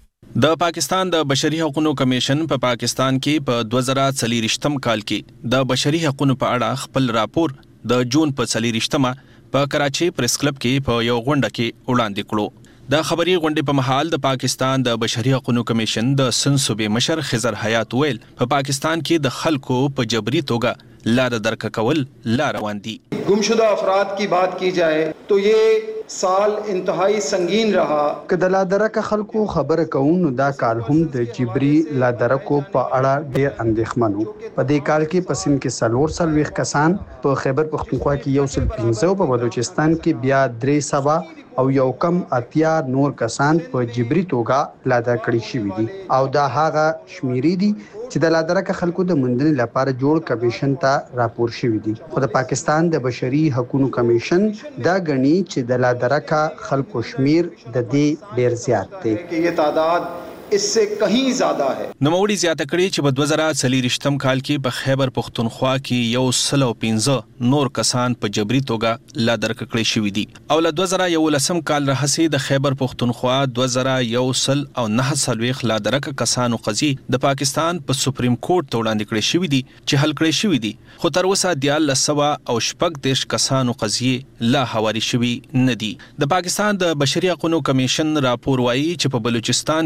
د پاکستان د بشري حقوقو کمیشن په پا پاکستان کې په دوه زره څلرویشتم کال کې د بشري حقوقو په اړه خپل راپور د جون په څلرویشتمه په کراچۍ پریس کلب کې په یو غونډه کې وړاندې کړو. د خبري غونډې په محل د پاکستان د بشري حقوقو کمیشن د سند صوبې مشر خضر حیات ویل په پا پاکستان کې د خلکو په جبري توګه لار درک کول لا روان دي. गुमशुदा अफराद की बात की जाए तो ये साल इंतहाई संगीन रहा. که د لادرکه خلکو خبره کوو دا کال هم د جبري لادرکو په اړه ډېر اندېښمنو. په دې کال کې په سند کې څلور څلوېښت کسان، په خیبر پښتونخوا کې یو سل پنځه، په بلوچستان کې بیا درې سوه او یو کم اتیا نور کسان په جبري توګه لاده کړي شوي دي او دا هغه شمیرې دي چې د لادرکه خلکو د موندنې لپاره جوړ کمیشن ته راپور شوي دي. خو د پاکستان د بشري حقوقو کمیشن دا غني چې د لادرکه خلکو شمیر د دې ډیر زیات دی. یہ تعداد اس سے کہیں زیادہ ہے. نوموړي زیاته کړي چې په دوه زره څلرویشتم کال کې په خیبر پښتونخوا کې یو سل او پنځه نور کسان په جبري توګه لادرکه کړي شوي دي او له دوه زره یولسم کال راهیسې د خیبر پښتونخوا دوه زره یو سل او نهه څلوېښت لادرکه کسانو قضیې د پاکستان په سپریم کورټ ته وړاندې کړي شوي دي چې حل کړي شوي دي. خو تر اوسه دیارلس سوه او شپږ دېرش کسانو قضیې لا هواري شوي نه دي. د پاکستان د بشري حقوقو کمیشن راپور وایي چې په بلوچستان کې په دوه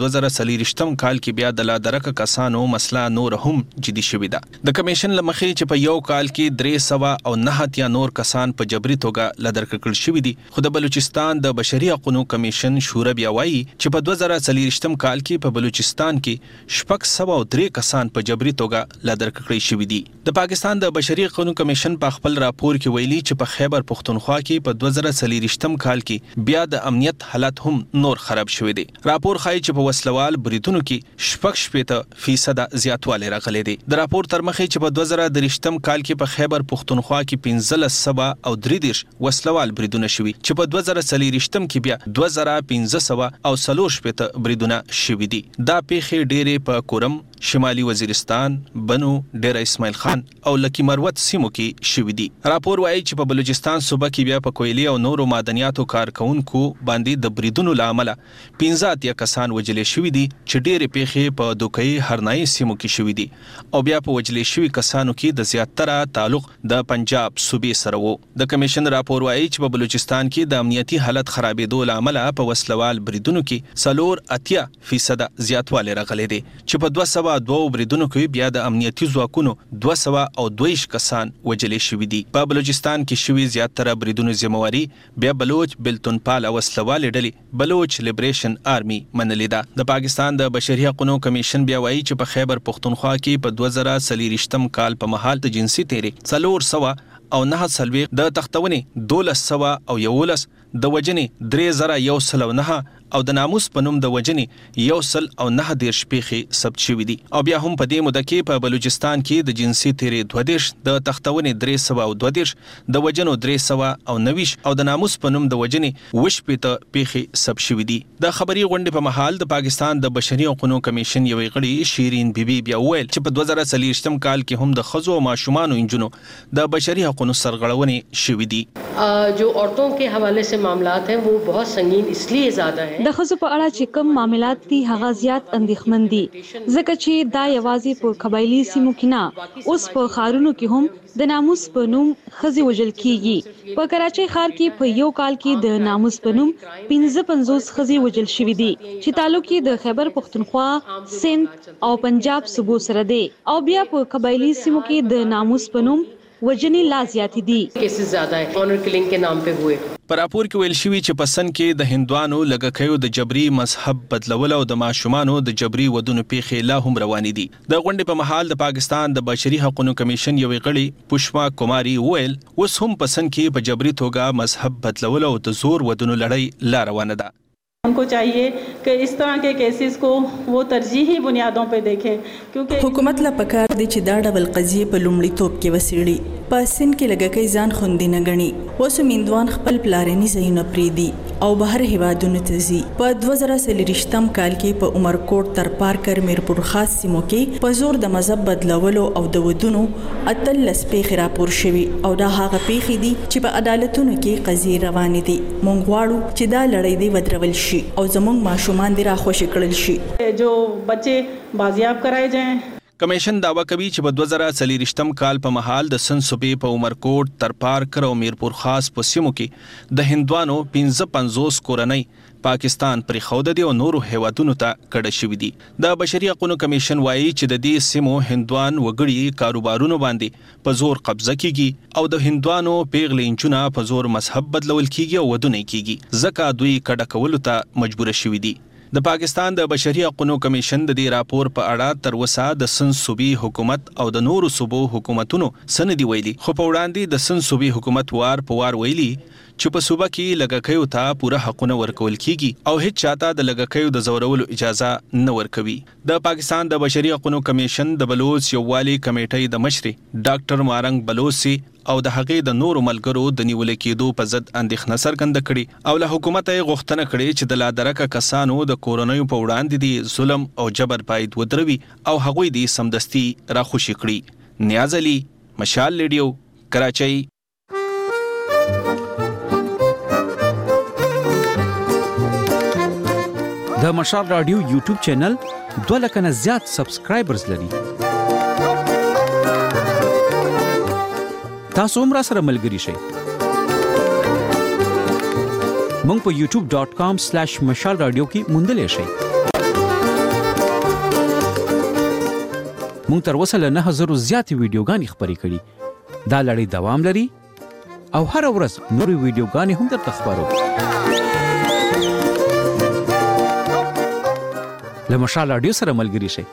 دوه زره څلوېښتم کال کې بیا د لادرک کسانو مسله نور هم جدي شوې ده. د کمیشن لمخې چې په یو کال کې درې سوه او نهه اتیا نور کسان په جبري توګه لادرک کړل شوي دي، خو د بلوچستان د بشري حقوقو کمیشن شوره بیا وایي چې په دوه زره څلوېښتم کال کې په بلوچستان کې شپږ سوه او درې کسان په جبري توګه لادرک کړل شوي دي. د پاکستان د بشري حقوقو کمیشن په خپل راپور کې ویلي چې په خیبر پښتونخوا کې په دوه زره څلوېښتم کال کې بیا د امنیت حالت هم نور خراب شوی دی. راپور ښایي چې په وسلوال بریدونو کې شپږ شپېته فیصده زیاتوالی راغلی دی. د راپور تر مخې چې په دوه زره دېرشتم کال کې په خیبر پښتونخوا کې پنځلس سوه او درې دېرش وسلوال بریدونه شوي، چې په دوه زره څلوېښتم کې بیا دوه زره پنځه سوه او څلور شپېته بریدونه شوي دي. دا پیښې ډېرې په کورم، شمالي وزیرستان، بنو، ډیره اسماعیل خان او لکی مروت سیمو کې شوي دي. راپور وایي چې په بلوچستان صوبه کې بیا په کویلي او نورو معدنیاتو کارکونکو باندې د بریدونو له امله پنځه اتیا کسان وژلې شوي دي، چې ډېرې پیښې په دوکۍ هرنایي سیمو کې شوي دي او بیا په وژلې شوي کسانو کې د زیاتره تعلق د پنجاب صوبې سره و. د کمیشن راپور وایي چې په بلوچستان کې د امنیتي حالت خرابېدو له امله په وسلوال بریدونو کې څلور اتیا فیصده زیاتوالی راغلی دی، چې په دوه سوه دوه بریدونو کې بیا د امنیتي ځواکونو دوه سوه او دوه ویشت کسان وژلې شوي دي. په بلوچستان کې شوي زیاتره بریدونو ذمواري بیا بلوچ بلتون پال او وسلوالې ډلې بلوچ لیبریشن آرمي منلې ده. د پاکستان د بشري حقوقو کمیشن بیا وایي چې په خیبر پښتونخوا کې په دوه زره څلوېښتم کال په مهال د جنسي تیرې څلور سوه او نه څلوېښت، د تختونې دولس سوه او یولس، د وژنې درې زره یو سل او نهه او د ناموس په نوم د وژنې یو سل او نهه دېرش پیښې ثبت شوي دي. او بیا هم په دې موده کې په بلوچستان کې د جنسي تیرې دوه دېرش، د تختونې درې سوه او دوه دېرش، د وژنو درې سوه او نهه ویشت او د ناموس په نوم د وژنې اووه شپېته پیښې ثبت شوي دي. د خبري غونډې په مهال د پاکستان د بشري حقوقو کمیشن یوې غړي شیرین بیبي بیا وویل چې په دوه زره څلوېښتم کال کې هم د ښځو او ماشومانو انجونو د بشري حقوقو سرغړونې شوي دي. जो औरतों के हवाले से मामलात हैं वो बहुत संगीन इसलिए ज़्यादा हैं. د ښځو په اړه چې کوم معاملات دي هغه زیات اندېښمن دي، ځکه چې دا یوازې په قبایلي سیمو کې نه، اوس په ښارونو کې هم د ناموس په نوم ښځې وژل کیږي. په کراچۍ ښار کې په یو کال کې د ناموس په نوم پنځه پنځوس ښځې وژل شوي دي، چې تعلق یې د خیبر پښتونخوا، سند او پنجاب صوبو سره دی. او بیا په قبایلي سیمو کې د ناموس په نوم وژنې لا زیاتې دي. केसेस ज़्यादा हैं ऑनर किलिंग के नाम पे हुए. په راپور کې ویل شوي چې په سند کې د هندوانو لږکیو د جبري مذهب بدلول او د ماشومانو د جبري ودونو پیښې لا هم روانې دي. د غونډې په مهال د پاکستان د بشري حقوقو کمیشن یوې غړي پشما کماری ویل اوس هم په سند کې په جبري توګه مذهب بدلول او د زور ودونو لړۍ لا روانه ده. उनको चाहिए कि इस तरह के केसेस को वो तरजीही बुनियादों पे देखें क्योंकि حکومت لا پکار دي چې دا ډول قضیه په لومړي توپ کې وسیړي. په سن کې لګکې ځان خوندې نه غني، اوس میندوان خپل پلارني ځایونه پریدي او بهر هیوادونو ته ځي. په دوه زره څلوېښتم کال کې په عمرکوټ تر پارکر میرپور خاص سیمو کې په زور د مذهب بدلولو او د ودونو اتلس پیښې راپور شوي او دا هغه پیښې دي چې په عدالتونو کې قضیې روانې دي. موږ غواړو چې دا لړۍ دې ودرول شي او زموږ ماشومان دې راخوشي کړل شي، जो बच्चे बाजियाब कराए जाएं. کمیشن داوا کوي چې په دوه زره څلوېښتم کال په مهال د سند صوبې په عمرکوټ، ترپارکر او میرپور خاص په سیمو کې د هندوانو پنځه پنځوس کورنۍ پاکستان پرېښوده دي او نورو هیوادونو ته کډه شوي دي. د بشري حقوقو کمیشن وایي چې د دې سیمو هندوان وګړي کاروبارونو باندې په زور قبضه کیږي او د هندوانو پیغلې نجونه په زور مذهب بدلول کیږي او ودونه کیږي، ځکه دوی کډه کولو ته مجبور شوي دي. د پاکستان د بشري حقوقو کمیشن د دې راپور په اړه تر اوسه د سند صوبې حکومت او د نورو صوبو حکومتونو څه نه دي ویلي، خو په وړاندې د سند صوبې حکومت وار په وار ویلي چې په صوبه کې لږکیو ته پوره حقونه ورکول کیږي او هیڅ چاته د لږکیو د زورولو اجازه نه ورکوي. د پاکستان د بشري حقوقو کمیشن د بلوچ یووالي کمیټې د مشر ډاکټر مارنګ بلوچي او د هغې د نورو ملګرو د نیول کېدو په ضد اندېښنه څرګنده کړې او له حکومت یې غوښتنه کړې چې د لادرکه کسانو د کورنیو په وړاندې دي ظلم او جبر باید ودروي او هغوی دې سمدستي راخوشي کړي. نیاز علي، مشال ریډیو، کراچۍ. د مشال رادیو یوټیوب چینل دوه لکه نه زیات سبسکرایبرز لري. تاسو هم را سره ملګري شئ. مونږ په یوټیوب ډاٹ کام سلیش مشال رادیو کې موندلی شئ. مونږ تر اوسه له نه زرو زیاتې ویډیوګانې خپرې کړي. دا لړۍ دوام لري او هر ورځ نورې ویډیوګانې هم درته خپرو. له مشال رادیو سره ملګري شئ.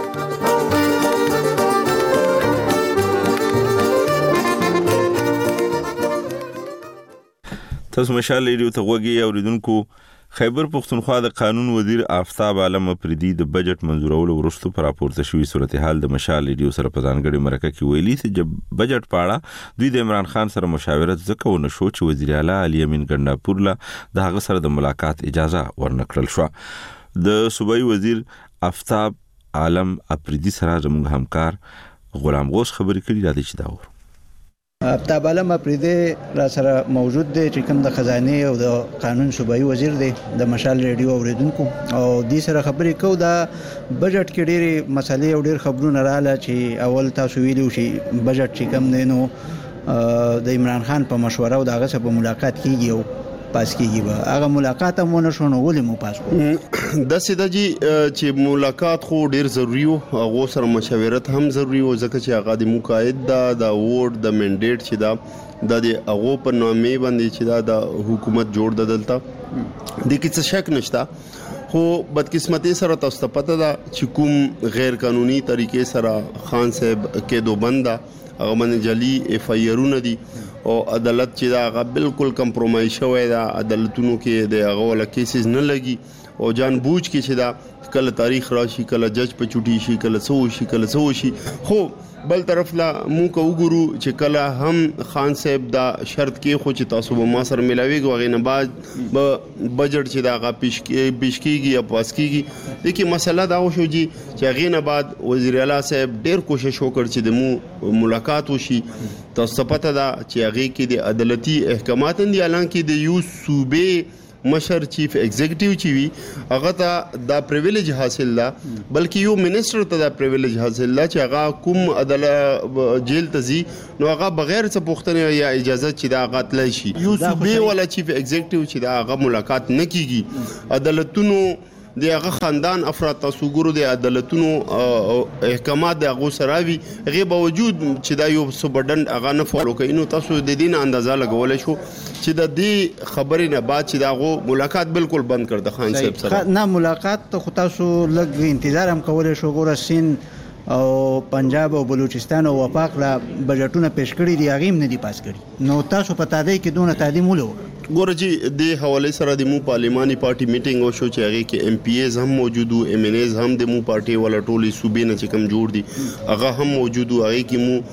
تاسو مشال رادیو ته غوږی اوریدونکو. خیبر پختونخوا د قانون وزیر آفتاب عالم افریدي د بجټ منزورولو وروسته پر راپورته شوی صورتحال د مشال رادیو سره په ځانګړي مرکه کې ویلي چې بجټ پاړه دوی د عمران خان سره مشاورت وکړو نو شو چې وزیر اعلی علي امین ګنداپور له دغه سره د ملاقات اجازه ورنکړل شو. د صوبایي وزیر آفتاب عالم افریدي سره زموږ همکار غلام غوث خبرې کړي راځي چې دا ور آفتاب عالم افریدي را سره موجود دی چې کوم د خزانه او د قانون صوبایي وزیر دی د مشال رادیو اوریدونکو او دې سره خبرې کو دا بجټ کې ډېری مسلې او ډېر خبرونه رااله چې اول تاسو ویلو شي بجټ چې کوم دی نو د عمران خان په مشوره او دغه سره په ملاقات کیږي او پاس کیږي. هغه ملاقات هم ونه شونه ولې مو پاس د سیده جی چې ملاقات خو ډیر ضروری او هغه سره مشاورت هم ضروری او ځکه چې هغه د مقاعد دا د ووټ د منډیټ چې دا د هغه په نامې باندې چې دا د حکومت جوړ ددلتا د کیڅ شک نشتا. خو بدقسمتي سره تاسو ته پته ده چې کوم غیر قانوني طریقې سره خان صاحب کې دو بندا هغه باندې جلی اف آی آرونه دي او عدالت چې دا هغه بالکل کمپرومایز شوی دا عدالتونو کې د هغه ولا کیسز نه لګي او جان بوج کې چې دا کله تاریخ راشي کله جج په چوټي شي کله سو شي کله سو شي. خو بل طرف لا مو کو وګورو چې کله هم خان صاحب دا شرط کې خو چې تاسو به ما سره ملاويږي وغه نه بعد بجټ چې دا غا پیش پیش کیږي یا پاس کیږي. لیکي مسله دا شو چې غه نه بعد وزیر اعلی صاحب ډیر کوشش وکړ چې د مو ملاقات وشي. تاسو پته دا چې هغه کې د عدالتي احکامات دي اعلان کې د یو صوبې مشر چیف ایگزیکټیو چی وی هغه ته دا پریویلیج حاصل ده بلکې یو منسٹر ته دا پریویلیج حاصل ده چې هغه کوم عدالت جیل ته زی نو هغه بغیر څه پوښتنه یا اجازه چې دا غاتلی شي. یو صوبې ولا چیف ایگزیکټیو چې دا هغه ملاقات نه کیږي عدالتونو د هغه خاندان افراد تاسو ګورو د عدالتونو احکامات د هغه سراوي غي باوجود چې دا یو سبډن هغه نه فالو کوي نو تاسو د دین اندازه لګولای شو چې د دې خبرې نه بعد چې دا غو ملاقات بالکل بند کړ د خان صاحب سره. نه ملاقات خو تاسو لږ انتظار هم کولای شو ګور سین او پنجاب او بلوچستان او وفاق لا بجټونه پیش کړی دی هغه هم نه دی پاس کړی نو تاسو په تادی کې دونه تعلیم ولو ګورجی د حواله سره د مو پارلیماني پارټي میټینګ او شو چې هغه کې ایم پی ایز هم موجود او ایم ان ایز هم د مو پارټي ولا ټولي صوبې نه چې کم جوړ دي هغه هم موجود او هغه کې مو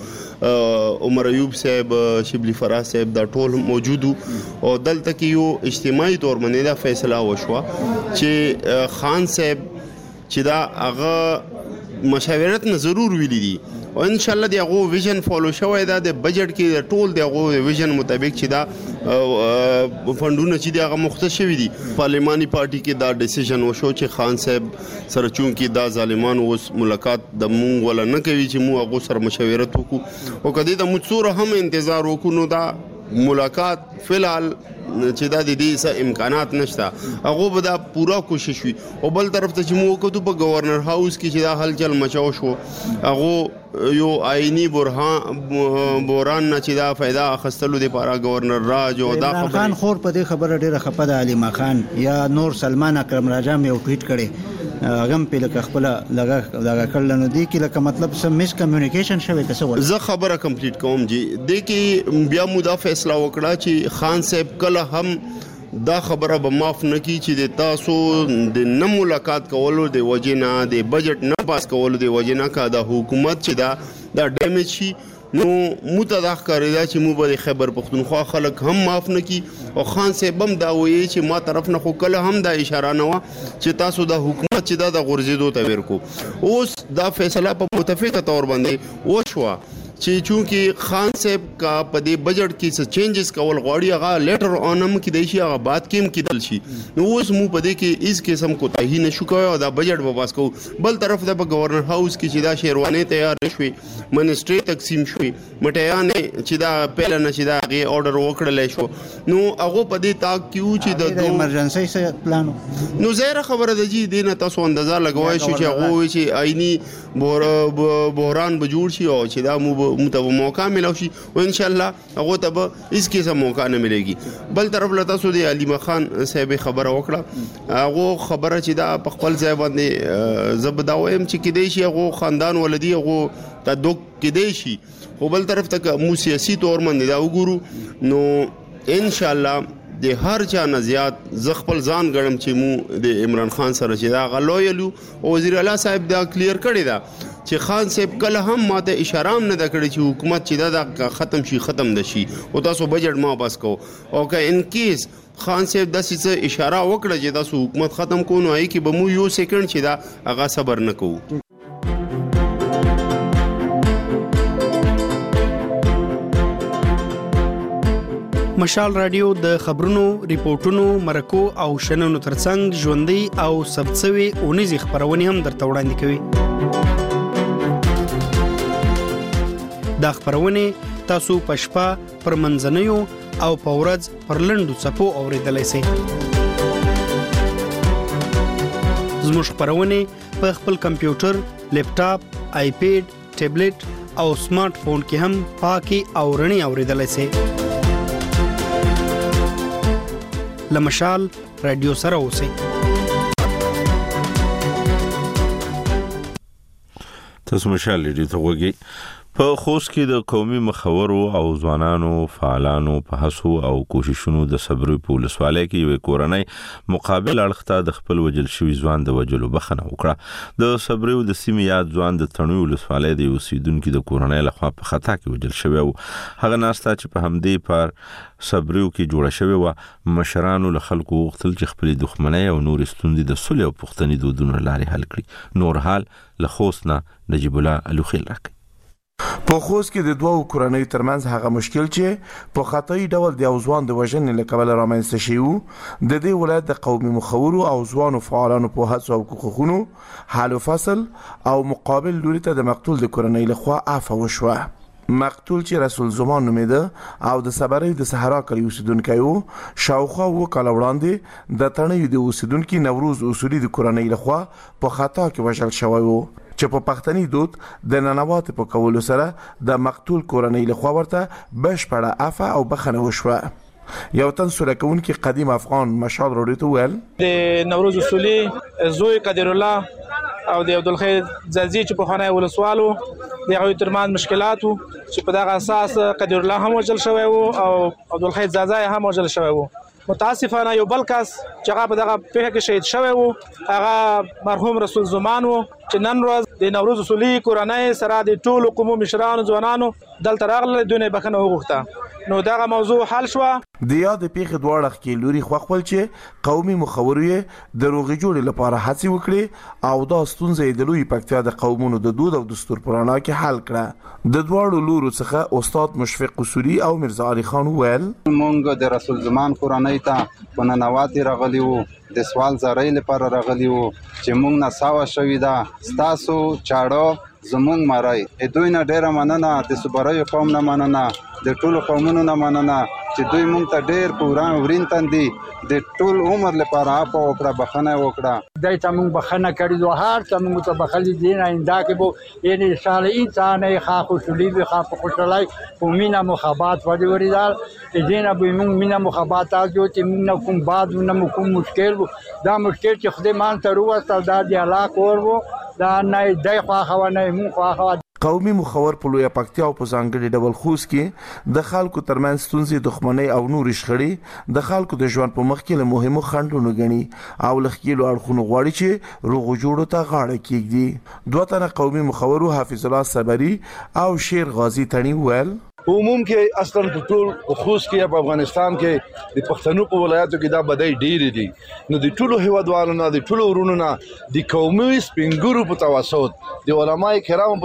عمر ایوب صاحب شبلی فراز صاحب دا ټول موجود او دلته کې یو اجتماعي تور باندې دا فیصله وشوه چې خان صاحب چې دا هغه مشاورت نه ضرور ویلي دي او ان شاء الله دغه ویژن فالو شوی دا د بجټ کې ټول دغه ویژن مطابق چې دا فندونه چې دغه مختص شوی دي پارلیماني پارټي کې دا ډیسیژن وشو چې خان صاحب سره چون کې دا ظالمان اوس ملاقات د مونږ ولا نه کوي چې مو هغه سره مشاورت وکړو او کدی د متصور هم انتظار وکړو دا ملاقات فلحال چې دا د دې څه امکانات نشته هغه به دا پورا کوشش وي او بل طرف ته چې مو وکړو په گورنر هاوس کې چې دا هلچل مچاو شو هغه یو آئینی برهان بوران نه چې دا फायदा اخستلو د پارا گورنر راج او دا خبر خان خور په دې خبره ډیره خپه ده علي ما خان یا نور سلمان اکرم راجا مې یو ټویټ کړي غم په لکه خپل لګه لګه کړل نو دی کې لکه مطلب سم مس کمیونیکیشن شوی څه ول زه خبره کمپلیټ کوم جی د کې بیا مودا فیصله وکړه چې خان صاحب کله هم دا خبره به معاف نه کی چې د تاسو د نه ملاقات کولو د وجینا د بجټ نه پاس کولو د وجینا کا د حکومت چې دا د ډیمیج شي نو متداخ کړی دا چې مو به خبر پختونخوا خلک هم معاف نه کی او خان صاحب هم دا وایي چې ما طرف نه خو کله هم دا اشاره نه و چې تاسو د حکومت چې دا د غورځېدو ته ورکو اوس دا فیصله په متفقه تور باندې وشوه چې چونکې خان صاحب کا په دې بجټ کې څه چینجز کول غواړي هغه لیټر اون هم کې دی شي هغه بعد کې هم کېدل شي نو اوس مو په دې کې هیڅ قسم کوتاهي نشو کوی او دا بجټ به پاس کوو بل طرف ته په گورنر هاوس کې چې دا شیروانې تیار شوې منسټري تقسیم شوې مټیانې چې دا پهله نه چې دا هغې اورډر وکړلی شو نو هغه په دې تاک کې و چې د ایمرجنسي پلان نو زهره خبره ده جی دې نه تاسو اندازه لګوای شو چې هغه وایي چې آئینی بحران به جوړ شي او چې دا مو ته موقع ملو شي او ان شاء الله هغه ته به هیڅ قسم موقع نه ملېږي بل طرف له تاسو د علي خان صاحب خبره وکړه هغه خبره چې دا په خپل ځای باندې زه به دا وایم چې کېدای شي هغه خاندان ولدي هغه ته دوک کېدای شي خو بل طرف ته مو سیاسي طور باندې دا وګورو نو ان شاء الله د هر چا نه زیات زه خپل ځان ګڼم چې مو د عمران خان سره چې دا هغه لویل او وزیر اعلی صاحب دا کلیر کړی ده چې خان صاحب کله هم ماته اشاره هم نه ده کړې چې حکومت چې دا ختم شي ختم ده شي او تاسو بجټ ما بس کو او که ان کیس خان صاحب داسې څه اشاره وکړه چې تاسو حکومت ختم کو نو هغې کې به مو یو سیکنډ چې دا هغه صبر نه کوو مشال رادیو د خبرونو، ریپورتونو، مرکو او شننو ترڅنګ ژوندۍ او ثبت شوې اونیزې خپرونې هم درته وړاندې کوي. دا خپرونې تاسو په شپه پر منځنیو او په ورځ پر لنډو څپو اورېدلی سئ. زموږ خپرونې په خپل کمپیوټر، لیپټاپ، آیپیډ، ټابلیټ او سمارټ فون کې هم پاکې او رڼې اورېدلی سئ. لمشال رادیو سره اوسئ. تاسو مشال رادیو ته وګورئ. په خوست کې د قومي مخورو او ځوانانو فعالانو په هڅو او کوششونو د صبري په ولسوالۍ کې یو کورنۍ مقابل اړخ ته د خپل وجل شوی ځوان د وجلو بخنه وکړه. د صبري د سیمې یاد ځوان د تڼیو ولسوالۍ د اوسیدونکو د کورنۍ لخوا په خطا کې وجل شوی او هغه ناسته چې په همدې پر صبريو کې جوړه شوی و مشرانو له خلکو غوښتل چې خپل دښمنۍ او نور ستوندې د صلح او پښتني دودونو لارې حل کړي. نور حال له خوست نه نجیب الله الوخیل راکړي. په خوست کې د دوه کورنۍ ترمنځ هغه مشکل چې په خطای ډول د اوزوان د وژنې له کبله رامنځته شوی د دې ولایت د قومي مخورو او ځوانو فعالانو په هڅو او کوښښونو حل و فصل او مقابل لوري ته د مقتول د کورنۍ لخوا عفو وشوه. مقتول چې رسول زمان نومېده او د صبرۍ د صحرا کلي اوسیدونکی و شاوخوا اووه کاله وړاندې د تڼیو د اوسیدونکي نوروز اصولي د کورنۍ لخوا په خطا کې وژل شوی و چې په پښتني دود د ننوات په کولو سره د مقتول کورنۍ لخوا ورته بشپړه عفو او بخښنه وشوه. یو تن سوله کوونکی قدیم افغان مشال رادیو ته ویل د نوروز اصولي زوی قدیر الله او د عبدالخیر ځاځي چې په خانه ولسوالو د هغوی ترمنځ مشکلات وو چې په دغه اساس قدیر الله هم وژل شوی و او عبدالخیر ځاځي هم وژل شوی و. متاسفانه یو بل کس چې هغه په دغه پیښه کې شهید شوی و هغه مرحوم رسول زمان و چې نن ورځ د نوروز اصولي کورنۍ سره د ټولو قومو مشرانو ځوانانو دلته راغله دوی نه بخښنه وغوښته. نو دغه موضوع حل شوه. د یاد پیښې دواړه کې لوري خوښول چې قومي مخورو یې د روغې جوړې لپاره هڅې وکړي او دا ستونزه یې د لوی پکتیا د قومونو د دود او دستور په رڼا کې حل کړه. د دواړو لورو څخه استاد مشفق اصولي او مرزا علي خان ویل مونږ د رسول زمان کورنۍ ته په ننواتې راغلي وو د سوال زارۍ لپاره راغلي وو چې مونږ نڅاوه شوې ده ستاسو چاړه زمونږ مری دوی نه ډیره مننه د صبریو قوم نه مننه د ټولو قومونو نه مننه چې دوی مونږ ته ډیر په وران ورین تندي د ټول عمر لپاره عفو وکړه بخښنه وکړه. دای ته مونږ بخښنه کړې دو هر څه مونږ ته بخښلي دي نه انده کې بو یعنی سال انسان یې خا خوشالي به خا په خوشالۍ په مینا مخابات وړي وړي دې نه به مونږ مینا مخابات او چې مونږ کوم باد نه کوم مشکل دا مشکل چې خدای مان ته وروسته دا دی علاق ورو دا نه دای خو خو نه مونږ خو قومي مخور په لوی پکتیا او په ځانګړي ډول خوست کې د خلکو ترمنځ ستونزې دښمنۍ او نور شخړې د خلکو د ژوند په مخ کې له مهمو خنډونو ګڼي او لخکېلو اړخونو غواړي چې روغو جوړو ته غاړه کېږدي. دوه تنه قومي مخورو حافظ الله صبري او شیر غازي تڼي ویل عموم کې اصلا په ټول خوست کې په افغانستان کې د پښتنو په ولایتو کې دا بدای ډېرې دي نو د ټولو هیوادوالو نه د ټولو ورونو نه د قومي سپینګورو په توسط د علماء کرامو په توسط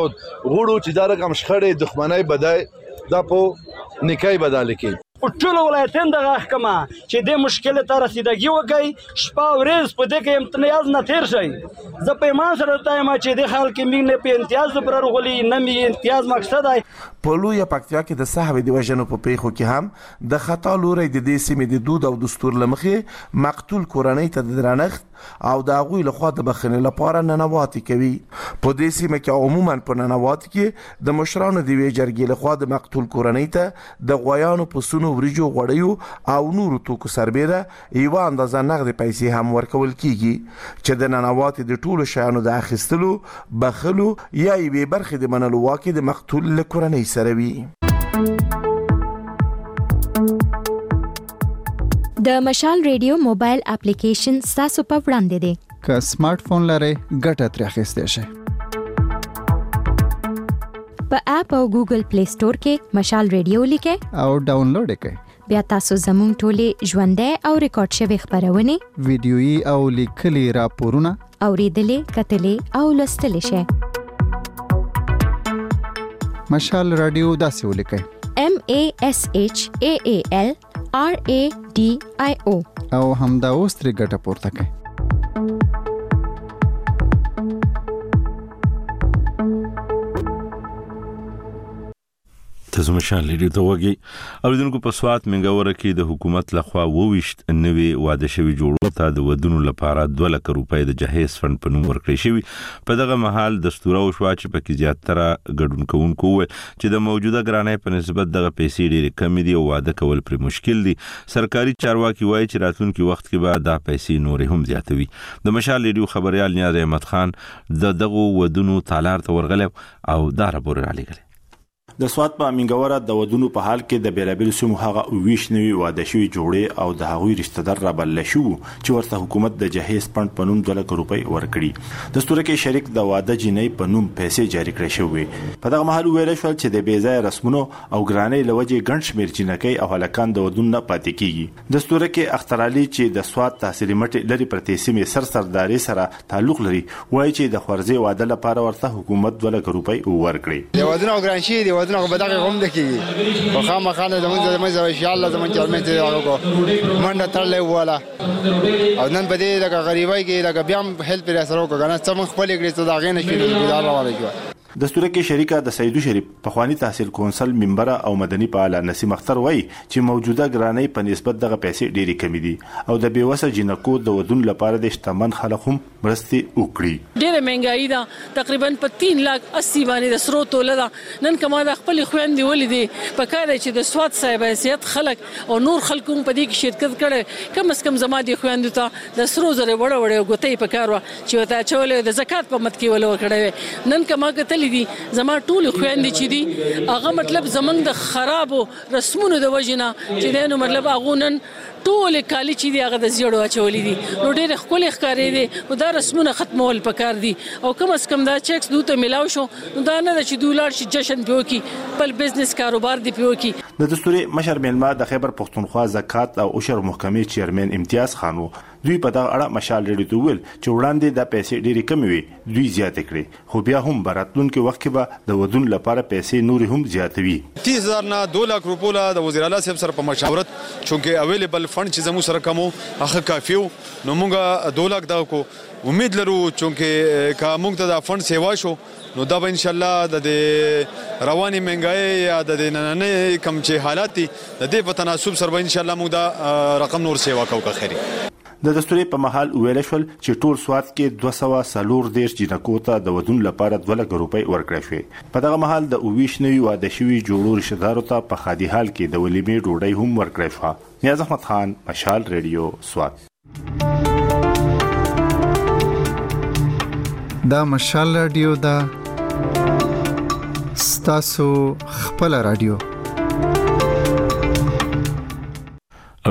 شد غوړو چې دا رقم شخړې دښمنۍ بدای دا په نکای بدل کی ټول ولایتین د محکمه چې د مشکل ته رسیدګي وکړي شپه ورځ په دې کې امتیاز نه تیر شي زه په ایمان سره تایم چې د حال کې موږ نه په امتیاز پر غولي نه می امتیاز مقصد دی په لویه پکتیا کې د صحوي د وژنو په پیښو کې هم د خطا لوري د دې سیمې د دود او دستور لمخې مقتول کورنۍ ته د درنښت او د هغوی لخوا د بخښنې لپاره ننواتې کوي. په دې سیمه کې عموما په ننواتې کې د مشرانو د یوې جرګې لخوا د مقتول کورنۍ ته د غویانو پسونو وریجو غوړیو او نورو توکو سربیره یوه اندازه نغدې پیسې هم ورکول کیږي چې د ننواتې د ټولو شیانو د اخیستلو بخښلو یا یوې برخې د منلو واک د مقتول له کورنۍ سره وي. د مشال ریډیو موبایل اپلیکیشن ستاسو په وړاندې دی. که سمارټ فون لرئ ګټه ترې اخیستی شئ. په اپ او ګوګل پلی سٹور کې مشال ریډیو لیکئ او ډاونلوډ یې کړئ. بیا تاسو زموږ ټولې ژوندۍ او ریکارډ شوي خپرونې ویډیويي او لیکلي راپورونه اورېدلې کتلې او لوستلی شئ. مشال رادیو داسې ولیکئ M A S H A A L R A D I O او همدا اوس ترې ګټه پورته کړئ. تاسو مشال ریډیو ته وګورئ. اوریدونکو په سوات منګوره کې د حکومت لخوا وویشت نوې واده شوی جوړو ته د ودونو لپاره دوه لک روپۍ د جهیز فند په نوم ورکړی شوی. په دغه مهال دستور او شوا چې پکې زیاتره ګډون کوونکو وویل چې د موجوده ګرانۍ په نسبت دغه پیسې ډېرې کمې دي او واده کول پرې مشکل دي. سرکاري چارواکي وایي چې راتلونکي وخت کې به دا پیسې نورې هم زیاتوي. د مشال ریډیو خبريال نیاز احمد خان د دغه ودونو تالار ته ورغلی او دا راپور را لېږلی. د سوات په منګوره د ودونو په حال کې د بیلابل سیمو هغه ویش نوي واده شوی جوړې او د هغوی رشتہ دار را بلل شو چې ورته حکومت د جهیز فند په نوم دوه لک روپۍ ورکړي. دستور کې شریک د واده جنۍ په نوم پیسې جاری کړې شوې. په دغه مهال ویل شو چې د بیځای رسمونو او ګرانۍ لوجې ګڼ شمیر جنکۍ او هلکان د ودونو نه پاتې کیږي. دستور کې اخترالي چې د سوات تحصیلي مټ لري پرتې سیمې سر سرداري سره تعلق لري وایي چې د خورځي واده لپاره ورته حکومت دوه لک روپۍ ورکړي. د ودونو ګران شي د ودونو په دغه غوم دکې خو خامخانه زمونږ زمونږ ان شاء الله زمونږ چارمن ته راغو منډه تړلې واله او نن په دې دغه غریبۍ کې دغه بیا هم هیلپ را سره وکړه نه څه خپل کړی څه دا غینه شي ګزار روانه کیږي. دستور کې شریکه د سیدو شریف پخوانی تحصیل کونسل منبر او مدني فعال نسیم اختر وایي چې موجوده ګرانۍ په نسبت دغه پیسې ډېری کمی دي او د بیوسه جنکو د ودون لپاره د شتمن خلک هم مرستې وکړي. ډېره مهنګایي ده تقریبا په تین لاک اسی باندې د سرو توله ده. نن کما د خپل خويندې ولیدې په کار چې د سواد صاحب حیثیت خلک او نور خلکو په دې کې شرکت کړي کم از کم زما د خويندو ته د سرو زره وړه وړه غوتې په کار و چې وتا چولې د زکات په مت کې ولور کړي. نن کما کتل دي زما ټول خويندې چې دي هغه مطلب زمنګ د خرابو رسمونو د وجنه چې دینو مطلب هغه نن ټول کالی چې دی هغه د زیړو اچولې دي نو ډېر خپل ښکارې دي او دا رسمونه ختمول پکار دي او کم از کم دا چیکس دوته ملاو شو نو دا نه چې دولار شي جشن پیو کی بل بزنس کاروبار دی پیو کی. د دستوري مشر ملما د خیبر پښتونخوا زکات او عشر محکمې چیرمن امتیاز خانو دوی په دغه اړه مشال ریډیو ته ویل چې وړاندې د پیسې ډېری کمی وي دوی زیاتې کړې خو بیا هم براتلونکو وخت کې به د ودون لپاره پیسې نور هم زیاتوي. تیس هزار نه دو لک روپوله د وزیر اعلی صاحب سره په مشاورت چونکه اویلیبل فند چې زمو سره کوم هغه کافي نو موږ دو لک دغه کو امید لرو چونکه کا موږ ته د فند سیوا شو نو دا به ان شاء الله د رواني منګای یا د نننې کم چې حالات دي د دې په تناسب سره ان شاء الله موږ دا رقم نور سیوا کوو که خیری. د دستوري په محل ویل شول چې ټول سواد کې دوه سوه څلور دېرش جنکو ته د ودون لپاره دوه لک روپۍ ورکړې شوې. په دغه محل د اوویشت نوي واده شوي جوړو رشتہ دارو ته په خادي حال کې د ولیمې ډوډۍ هم ورکړې شوه. نیاز احمد خان مشال ریډیو سوات. دا مشال رادیو دا ستاسو خپل رادیو.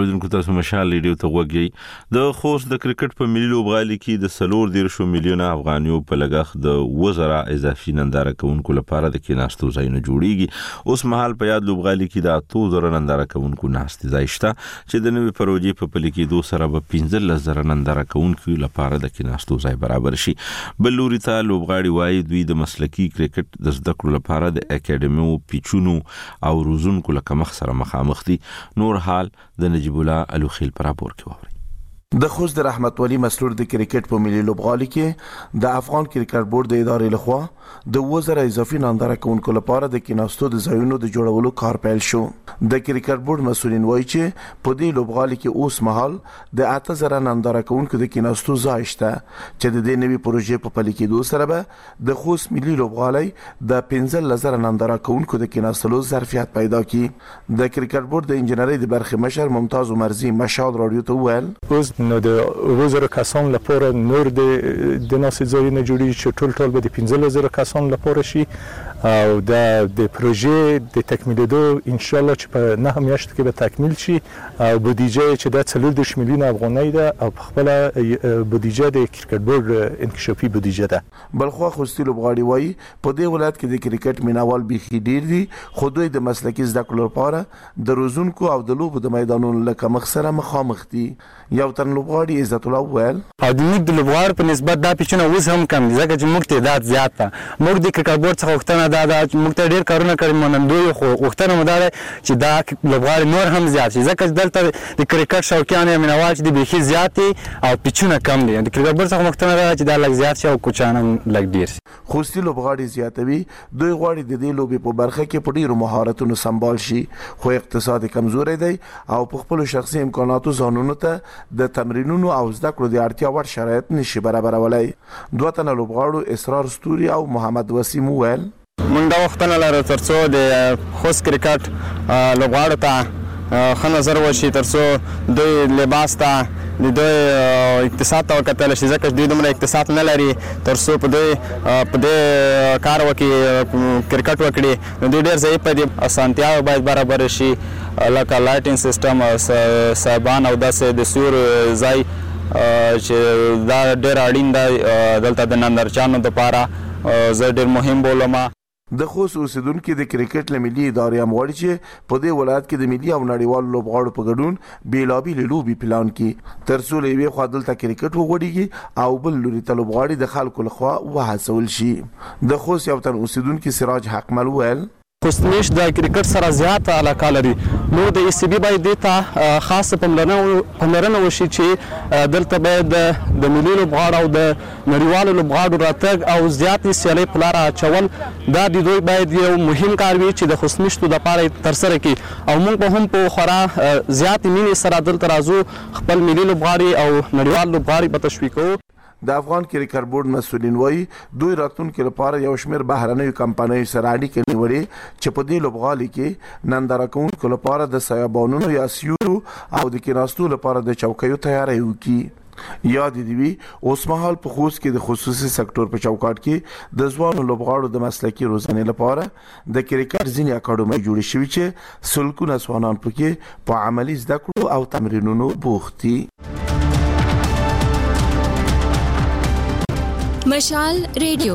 اوریدونکو تاسو مشال ریډیو ته وګورئ د خوست د کرکټ په ملي لوبغالي کې د سلور دیرشو میلیونه افغانیو په لګښت د وزرا اضافي ننداره کوونکو لپاره د کیناستو ځایونه جوړیږي. اوس مهال په یاد لوبغالي کې د اتو زره ننداره کوونکو ناستي ځای شته چې د نوې پروژې په پلي کېدو سره به پنځلس زره ننداره کوونکو لپاره د کیناستو ځای برابر شي. بل لوري ته لوبغاړي وایي دوی د مسلکي کرکټ د زده کړو لپاره د اکیډمیو پیچونو او روزونکو له کمښت سره مخامخ دي. نور حال د نجیب الله الوخیل پر راپور کې ووري. د خوست د رحمت ولی مسرور د کرکټ په ملي لوبغالي کې د افغان کرکټ بورډ د ادارې لخوا د وزره اضافي ننداره کوونکو لپاره د کیناستو د ځایونو د جوړولو کار پیل شو. د کرکټ بورډ مسولین وایي چې په دې لوبغالي کې اوس مهال د اته زره ننداره کوونکو د کیناستو ځای شته چې د دې نوې پروژې په پلي کېدو سره به د خوست ملي لوبغالي د پنځلس زره ننداره کوونکو د کیناستلو ظرفیت پیدا کړي. د کرکټ بورډ د انجنیری د برخې مشر ممتاز عمرزی مشال رادیو ته وویل نو د وزره کسان لپاره نور د د ناسې ځایونه جوړیږي چې ټول ټول به د پنځلس زره کسان لپاره شي او د د پروژې د تکمیلېدو ان شاء الله چې په نه میاشتو کې به تکمیل شي او بودیجه چې د څلور دېرش میلیون افغانۍ ده او په خپل بودیجه د کرکټ بورډ انکشافي بودیجه ده. بلخوا خوستي لوبغاړي وایي په دې ولایت کې د کرکټ مینوال بيخي ډیر دي خو دوی د مسلکي زده کړو لپاره د روزونکو او د لوبو د میدانونو لکه مخ سره مخامخ دي. یو تن لوبغاړي عزت الله ویل او د موږ د لوبغاړو په نسبت دا پیچونه اوس هم کم دي ځکه چې موږ تعداد زیات ده. موږ د کرکټ بورډ څخه غوښتنه دا ده چې موږ ته ډېر کارونه کړي منندوی خو غوښتنه مو دا ده چې دا لوبغاړي نور هم زیات شي ځکه چې دلته د کرکټ شوقیان یا مینوال چې د بیخي زیات دي او پیچونه کم دي. د کرکټ بورډ څخه غوښتنه دا ده چې دا لږ زیات شي او کوچان هم لږ ډېر شي. خوستي لوبغاړي زیاتوي دوی غواړي د دې لوبې په برخه کې په ډېرو مهارتونو سمبال شي خو اقتصاد کمزوري دی او په خپل شخصي امکاناتو ځانونو ته د تمرینونو او زده کړو د اړتیا وړ شرایط نشي برابرولای. دوه تنه لوبغاړو اسرار ستوري او محمد وسیم ویل موږ دا وختونه لرو ترڅو د خوست کرکټ لوبغاړو ته ښه نظر وشي ترڅو دوی لباس ته د دوی اقتصاد ته وکتل شي ځکه چې دوی دومره اقتصاد نه لري ترڅو په دوی په دې کار وکړي کرکټ وکړي نو دوی ډېر ضعیف دي. اسانتیاوې باید برابر شي لکه لایټینګ سیستم صاحبان او داسې د سیور ځای چې دا ډېر اړین دی دلته د نندارچیانو دپاره زه ډېر مهم بولم. د خوست اوسیدونکو د کرکټ له ملي ادارې هم غواړي چې په دې ولایت کې د ملي او نړیوالو لوبغاړو په ګډون بیلابېلې لوبې پلان کړي ترڅو له یوې خوا دلته کرکټ وغوړېږي او بل لوري ته لوبغاړي د خلکو لخوا وهڅول شي. د خوست یو تن اوسیدونکي سراج حقمل ویل خوست میش د کرکټ سره زیات علاقه لري نو د ای سی بي باید دې ته خاصه پاملرنه وشي چې دلته باید د ملي لوبغاړو او د نړیوالو لوبغاړو راتګ او زیاتې سیالۍ په لاره اچول دا د دوی باید یو مهم کار وي چې د خوست میشتو دپاره ترسره کړي او موږ به هم په خورا زیاتې مینې سره دلته راځو خپل ملي لوبغاړي او نړیوال لوبغاړي به تشویق کوو. د افغان کرکټ بورډ مسولین وایي دوی راتلونکي لپاره یو شمېر بهرنیو کمپنیو سره اړیکې نیولې چې په دې لوبغالي کې ننداره کوونکو لپاره د سیابانونو یا سیورو او د کیناستو لپاره د چوکیو تیاری وکړي. یاد دې وي اوس مهال په خوست کې د خصوصي سکتور په چوکاټ کې د ځوانو لوبغاړو د مسلکي روزنې لپاره د کرکټ ځینې اکاډمۍ جوړې شوې چې سلګونه ځوانان پکې په عملي زده کړو او تمرینونو بوخت دي. مشال ریډیو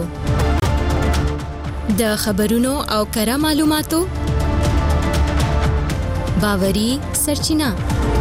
د خبرونو او کره معلوماتو باوري سرچینه.